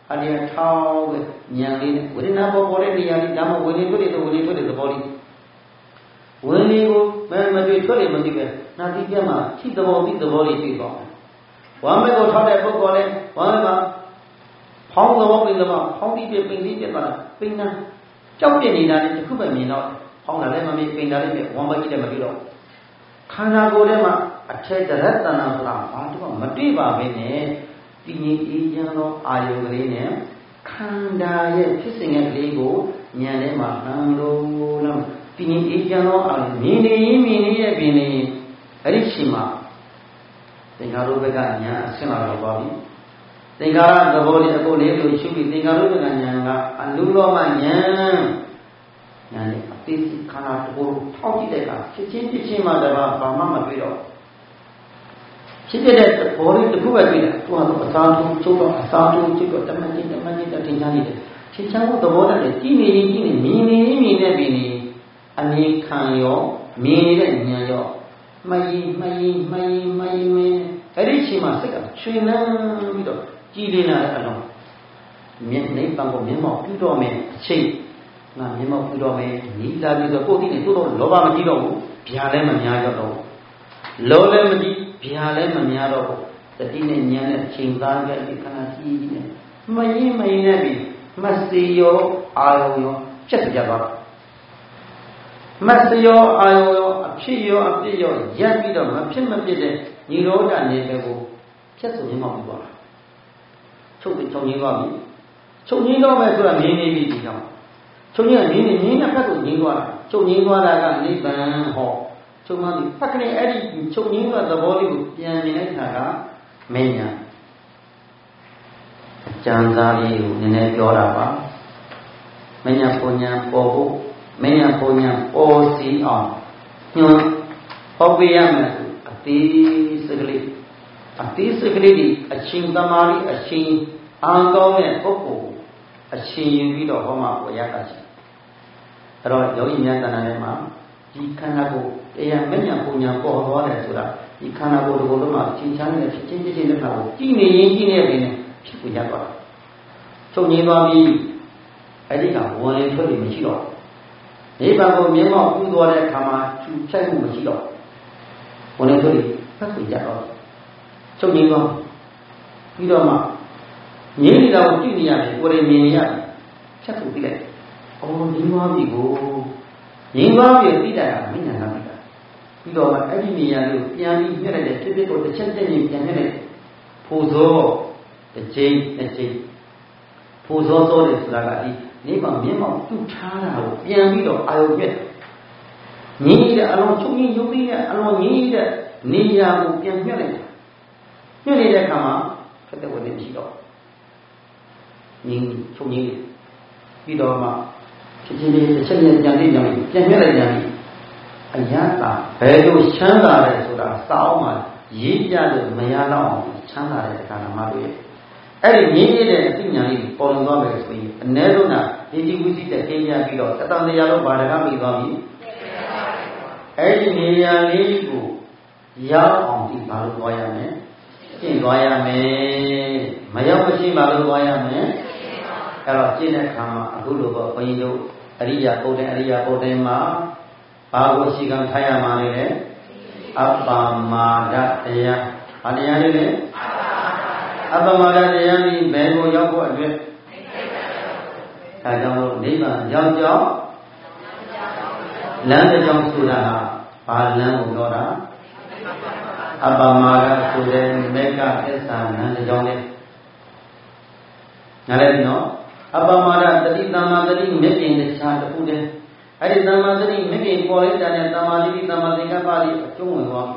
အလျာထောင်းပဲဉာဏ်လေးနဲ့ဝိညာဉ်ပေါ်ပေါ်တဲ့နေရာလေးဒါမှဝိညာဉ်ထွက်တဲ့ဝိညာဉ်ထွက်တဲ့သဘောလေးဝိညာဉ်ကိုမမတွေ့ထွက်တယ်မသိပဲနာတိပြမှာရှိသဘောသိသဘောလေးသိသွားတယ်ဝမ်းမဲ့ကိုထောက်တဲ့ပုဂ္ဂိုလ်လေးဝမ်းမဲ့မှာဖောင်းသဘောပိန်သဘောဖောင်းပြီးပိန်ပြီးပြတ်သွားတာပိန်နာကြောက်ပြနေတာလေးတစ်ခုပဲမြင်တော့ဖောင်းတာလည်းမမြင်ပိန်တာလည်းမြင်ဝမ်းမဲ့ကြီးလည်းမတွေ့တော့ခန္ဓာကိုယ်ထဲမှာအထက်တရတ္တနာဆိုတာဘာတော့မတွေ့ပါပဲနဲ့တည်ငြိမ်အေးချမ်းသောအာယုကလေးနဲ့ခန္ဓာရဲ့ဖြစ်စဉ်ရဲ့ကလေးကိုဉာဏ်ထဲမှာနှံလို့လားတည်ငြိမ်အေးချမ်းသောအာယုမြင်နေရင်မြင်နေရဲ့ပြင်နေအဲ့ဒီချိန်မှာသင်္ခါရုပ္ပကဉာဏ်အဆင့်လာတော့ပါပြီသင်္ခါရသဘောလေးအကုန်လေးကိုရှုပြီးသင်္ခါရုပ္ပကဉာဏ်ကအနုလောမဉာဏ်ဉာဏ်နဲ့အသိစိတ်ခန္ဓာတစ်ခုထောက်ကြည့်တဲ့အခါဖြစ်ချင်းဖြစ်ချင်းမှတပါးဘာမှမတွေ့တော့ဖြစ်တဲ့ဘောလေးတစ်ခုပဲတွေ့တယ်သူကတော့အသာတူချုပ်တော့အသာတူချုပ်တော့တမန်ကြီးတမန်ကြီးတင်ချမ်းနေတယ်ချင်းချမ်းဖို့သဘောတည်းကြည့်နေရင်ကြည့်နေမြင်နေမြင်နေပြီနေအမြင်ခံရောမြင်နေတဲ့ဉာဏ်ရောမယီမယီမယီမယီမင်းအဲ့ဒီချိန်မှာစိတ်ကချွေနှမ်းပြီးတော့ကြည်လင်လာတဲ့အလုံးမြင်နေပံကိုမြင်မောက်ပြုတော့မယ်အချိန်ငါမြင်မောက်ပြုတော့မယ်ညီလာပြီးတော့ကိုယ်သိနေသို့တော့လောဘမကြည့်တော့ဘူးဗျာလည်းမများတော့ဘူးလောလည်းမကြည့်ဗျာလည်းမများတော့ဘူးတတိနဲ့ဉာဏ်နဲ့ချိန်သားခဲ့ဒီခဏကြီးကြီးနဲ့မယီမယီနဲ့ပြီးမစီရောအာယုံရောပြတ်ကြပါမစယောအာယောရောအဖြစ်ရောအပြစ်ရောရပ်ပြီးတော့မဖြစ်မပြစ်တဲ့ညီရောဓနေပဲကိုဖြတ်ဆိုရင်းမှပြီးသွားတာချုပ်ပြီးချုပ်ငင်းသွားပြီချုပ်ငင်းတော့မယ်ဆိုတာငင်းနေပြီဒီကြောင့်ချုပ်ငင်းကငင်းနေငင်းတဲ့ဖက်ကိုငင်းသွားတာချုပ်ငင်းသွားတာကနိဗ္ဗာန်ဟောချုပ်မှပြီးဖက်ကနေအဲ့ဒီချုပ်ငင်းတဲ့သဘောလေးကိုပြန်မြင်လိုက်တာကမဉ္ဇဉ်အကျဉ်းသားလေးကိုနည်းနည်းပြောတာပါမဉ္ဇဉ်ပုံညာပေါ်ဖို့မဉ္ဇဉ်ပုံညာပေါ်စီအောင်ညွှန်ဟောပေးရမယ်အသေးစိတ်ကလေးအသေးစိတ်ကလေးဒီအချင်းသမားလေးအချင်းအာကောင်းတဲ့ပုဂ္ဂိုလ်အချင်းယူပြီးတော့ဟောမှာပေါ်ရတာရှိအဲ့တော့ယောဂီများတဏ္ဍာထဲမှာဒီခန္ဓာကိုယ်တရားမဉ္ဇဉ်ပုံညာပေါ်သွားတယ်ဆိုတာဒီခန္ဓာကိုယ်ကိုယ်လုံးမှာချင်းချမ်းနေတဲ့ချင်းချင်းချင်းလက်ခါကိုကြည်နေရင်ကြည်နေပြီနဲ့ဖြစ်ကိုရသွားတာချုပ်ငင်းသွားပြီးအဲ့ဒီကဝင်လေထွက်လေမရှိတော့နိဗ္ဗာန်ကိုမြင်မောက်ပြုသွားတဲ့အခါမှာသူဖြတ်မှုမရှိတော့ဝင်လေထွက်လေဖတ်ကိုရတော့ချုပ်ငင်းသွားပြီးတော့မှငြင်းနေတာကိုကြည့်နေရတယ်ကိုယ်လည်းမြင်နေရတယ်ဖြတ်ကိုသိလိုက်အော်ငြင်းသွားပြီကိုငြင်းသွားပြီသိတယ်ကမဉ္ဇဉ်ကသိတာပြီးတော့မှအဲ့ဒီနေရာလေးကိုပြန်ပြီးညှက်လိုက်တဲ့ဖြစ်ဖြစ်ကိုတစ်ချက်တည်းရင်ပြန်ညှက်လိုက်ဖို့သောတစ်ချိန်တစ်ချိန်ဖို့သောသောတယ်ဆိုတာကဒီနိဗ္ဗာန်မြင်မောက်ပြုထားတာကိုပြန်ပြီးတော့အာယုံမြက်ငြင်းရတဲ့အလုံးချုပ်ငင်းရုပ်သိတဲ့အလုံးငြင်းရတဲ့နေရာကိုပြန်ညှက်လိုက်တာညှက်နေတဲ့အခါမှာဖက်တဲ့ဝင်နေမရှိတော့ငြင်းချုပ်ငင်းပြီးတော့မှဖြစ်ချင်းလေးတစ်ချက်နဲ့ပြန်ပြီးပြန်ပြန်ညှက်လိုက်ပြန်ပြီးအယတာဘယ်လိုချမ်းသာလဲဆိုတာစောင်းမှရေးပြလို့မရတော့အောင်ချမ်းသာတဲ့အခါမှာတွေ့ရအဲ့ဒီမြင်းရတဲ့အသိဉာဏ်လေးပေါ်လွင်သွားမယ်ဆိုရင်အ ਨੇ ဆုံးတာဒီတိဝိသိတဲ့သင်ညာပြီးတော့တတန်တရားလုံးဘာတကားပြီးသွားပြီအဲ့ဒီနေရာလေးကိုရောက်အောင်ဒီဘာလို့သွားရမလဲကျင့်သွားရမယ်မရောက်မရှိဘာလို့သွားရမလဲအဲ့တော့ကျင့်တဲ့အခါမှာအခုလိုပေါ့ဘုန်းကြီးတို့အရိယာပုဒ်တဲ့အရိယာပုဒ်တဲ့မှာဘာကိုရှိကံထားရမှာလဲအပ္ပမာဒတရားဘာတရားလဲလဲအပ္ပမာဒတရားဒီဘယ်ကိုရောက်ဖို့အတွက်ဒါကြောင့်လို့နိဗ္ဗာန်ရောက်ကြောင်းလမ်းတစ်ကြောင်းဆိုတာဟာဘာလမ်းကိုပြောတာအပ္ပမာဒဆိုတဲ့မေကသစ္စာလမ်းတစ်ကြောင်းလေးနားလည်ပြီနော်အပ္ပမာဒတတိသမ္မာတတိမြင့်ကျင်တဲ့ခြားတစ်ခုတည်းအဲ့ဒီသမ္မာတတိမြင့်ကျင်ပေါ်လိုက်တဲ့သမ္မာတိသမ္မာသင်္ကပ္ပလေးအကျုံးဝင်သွား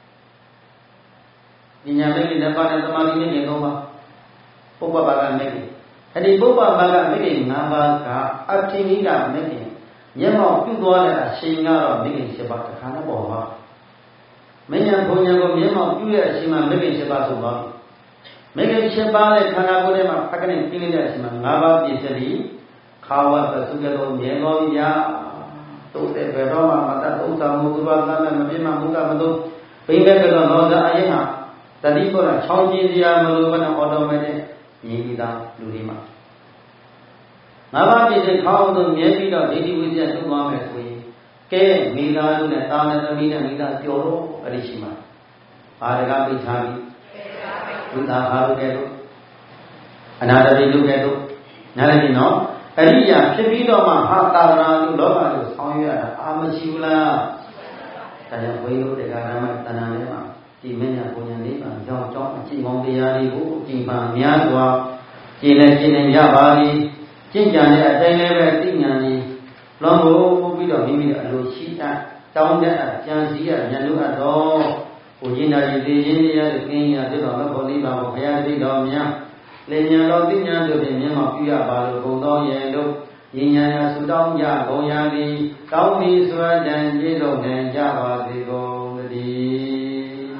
ပြီဉာဏ်မဲ့နဲ့ပါတဲ့သမာဓိနဲ့ဉာဏ်သုံးပါပုပ္ပဘာကမဲ့အဲ့ဒီပုပ္ပဘာကမဲ့ငါးပါးကအထင်ကြီးတာမဲ့မျက်မှောက်ပြုသွားတဲ့အချိန်ကတော့မဲ့ရှင်ပါတစ်ခါနဲ့ပေါ်ပါမဉ္ဇဉ်ဘုံဉာဏ်ကိုမျက်မှောက်ပြုတဲ့အချိန်မှာမဲ့ရှင်ပါဆိုပါမဲ့ရှင်ပါတဲ့ခန္ဓာကိုယ်ထဲမှာဖက်ကနေပြင်းနေတဲ့အချိန်မှာငါးပါးပြည့်စည်ခါဝတ်ပစုကတော်မြဲတော်ပြီဗျာတုတ်တဲ့ဘယ်တော့မှမတတ်ဥစ္စာမူသူပါသမမပြင်းမှမူကမလို့ဘိန်းတဲ့ကတော့တော့အရင်ဟာတတိပေါ်တာချောင်းကျင်းစရာမလိုဘဲနဲ့အော်တိုမက်တစ်ညီပြီးသားလူတွေမှာငါးပါးပြည့်စုံခေါင်းတို့မြဲပြီးတော့ဒိဋ္ဌိဝိဇ္ဇာသုံးသွားမယ်ဆိုရင်ကဲမိသားစုနဲ့တာမန်သမီးနဲ့မိသားပျော်တော့အဲ့ဒီရှိမှာဘာတကားပိတ်ထားပြီးဘုရားဘာလို့ကဲတော့အနာတပိလို့ကဲတော့နားလည်ပြီနော်အရိယာဖြစ်ပြီးတော့မှဟာသာသနာ့လူလောကလူဆောင်ရွက်ရတာအာမရှိဘူးလားဒါကြောင့်ဘုရားတရားဓမ္မတဏ္ဍာထဲမှာဒီမညာပုံညာလေးပါကြောင်းကြောင်းအကျင့်ပေါင်းတရားတွေကိုအကျင့်ပါများစွာကျင့်လည်းကျင့်နေရပါသည်ကျင့်ကြံတဲ့အတိုင်းလည်းပဲသိဉာဏ်ကြီးလွန်ဖို့ပြီးတော့မိမိအလိုရှိတာတောင်းတဲ့အကြံစည်ရဉာဏ်တို့ကတော့ဘုရားနာကြီးသိခြင်းရတဲ့ကင်းရတဲ့တော်ဘောလေးပါဘုရားတပည့်တော်များလင်ညာတော်သိဉာဏ်တို့ဖြင့်မြတ်မောပြုရပါလို့ဘုံတော်ရဲ့လို့ဉာဏ်ညာဆုတောင်းကြဘုံရာသည်တောင်းပြီးစွာတန်ပြည့်စုံနိုင်ကြပါစေကုန်သတည်း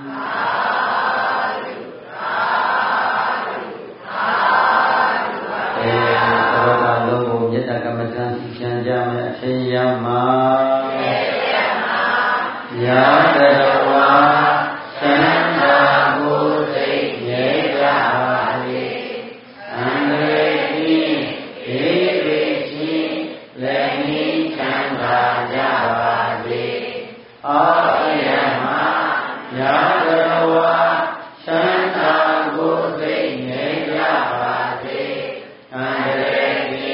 မေတ္တာကမ္မဋ္ဌာန်းသိချမ်းကြမယ်အရှင်ယမယာတရဝါသန္တာကိုယ်စိတ်ငြိမ်းကြပါစေအန္တရာယ်ကြီးဧရိချင်းလည်းငြိမ်းချမ်းသာကြပါစေအာယမယာတရဝါသန္တာကိုယ်စိတ်ငြိမ်းကြပါစေအန္တရာယ်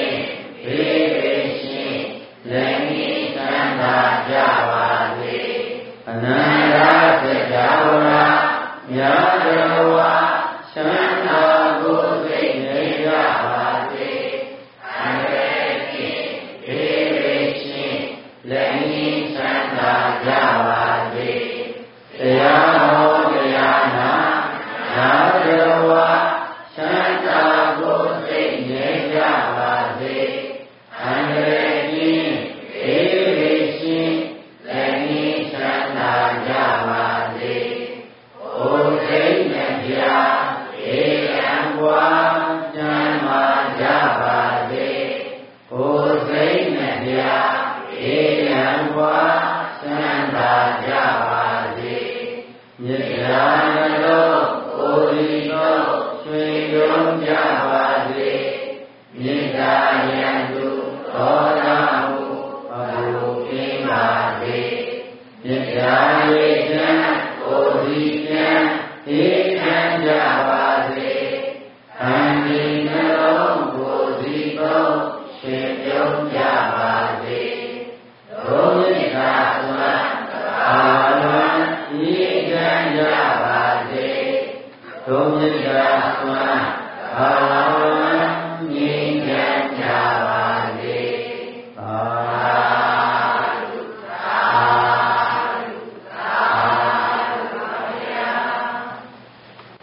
အနန္တသေတ္တာဝရမြတ်တော်ဝါသန္တာကိုယ်စိတ်ငြိမ်းကြပါစေအန္တရာယ်ကြီးဧရိချင်းလည်းငြိမ်းချမ်းသာကြပါစေတရားဟောတရားနာမြတ်တော်ဝါသန္တာကိုယ်စိတ်ငြိမ်းကြပါစေအန္တရာယ်ကြီးဧရိချင်းလည်းငြိမ်းချမ်းသာကြပါစေ။အိုစိတ်နှပြဧရံဘွားကျမ်းမာကြပါစေ။အိုစိတ်နှပြဧရံဘွားချမ်းသာကြပါစေ။မြတ်ရာနှလုံးအိုဒီတော်ရွှင်ရုံကြပါစေ။မြတ်ရာယံသူသောတာမူအဘုကင်းပါစေ။မြတ်ရာယေချမ်းအိုဒီချမ်းဧချမ်းကြပါစေ။အန္တိနှလုံးကိုဒီသောရှင်ပြုံးကြပါစေ။ဒုမြတ်သာသွမ်းအာလွန်ဤချမ်းကြပါစေ။ဒုမြတ်သာသွမ်းအာလွန်ဤ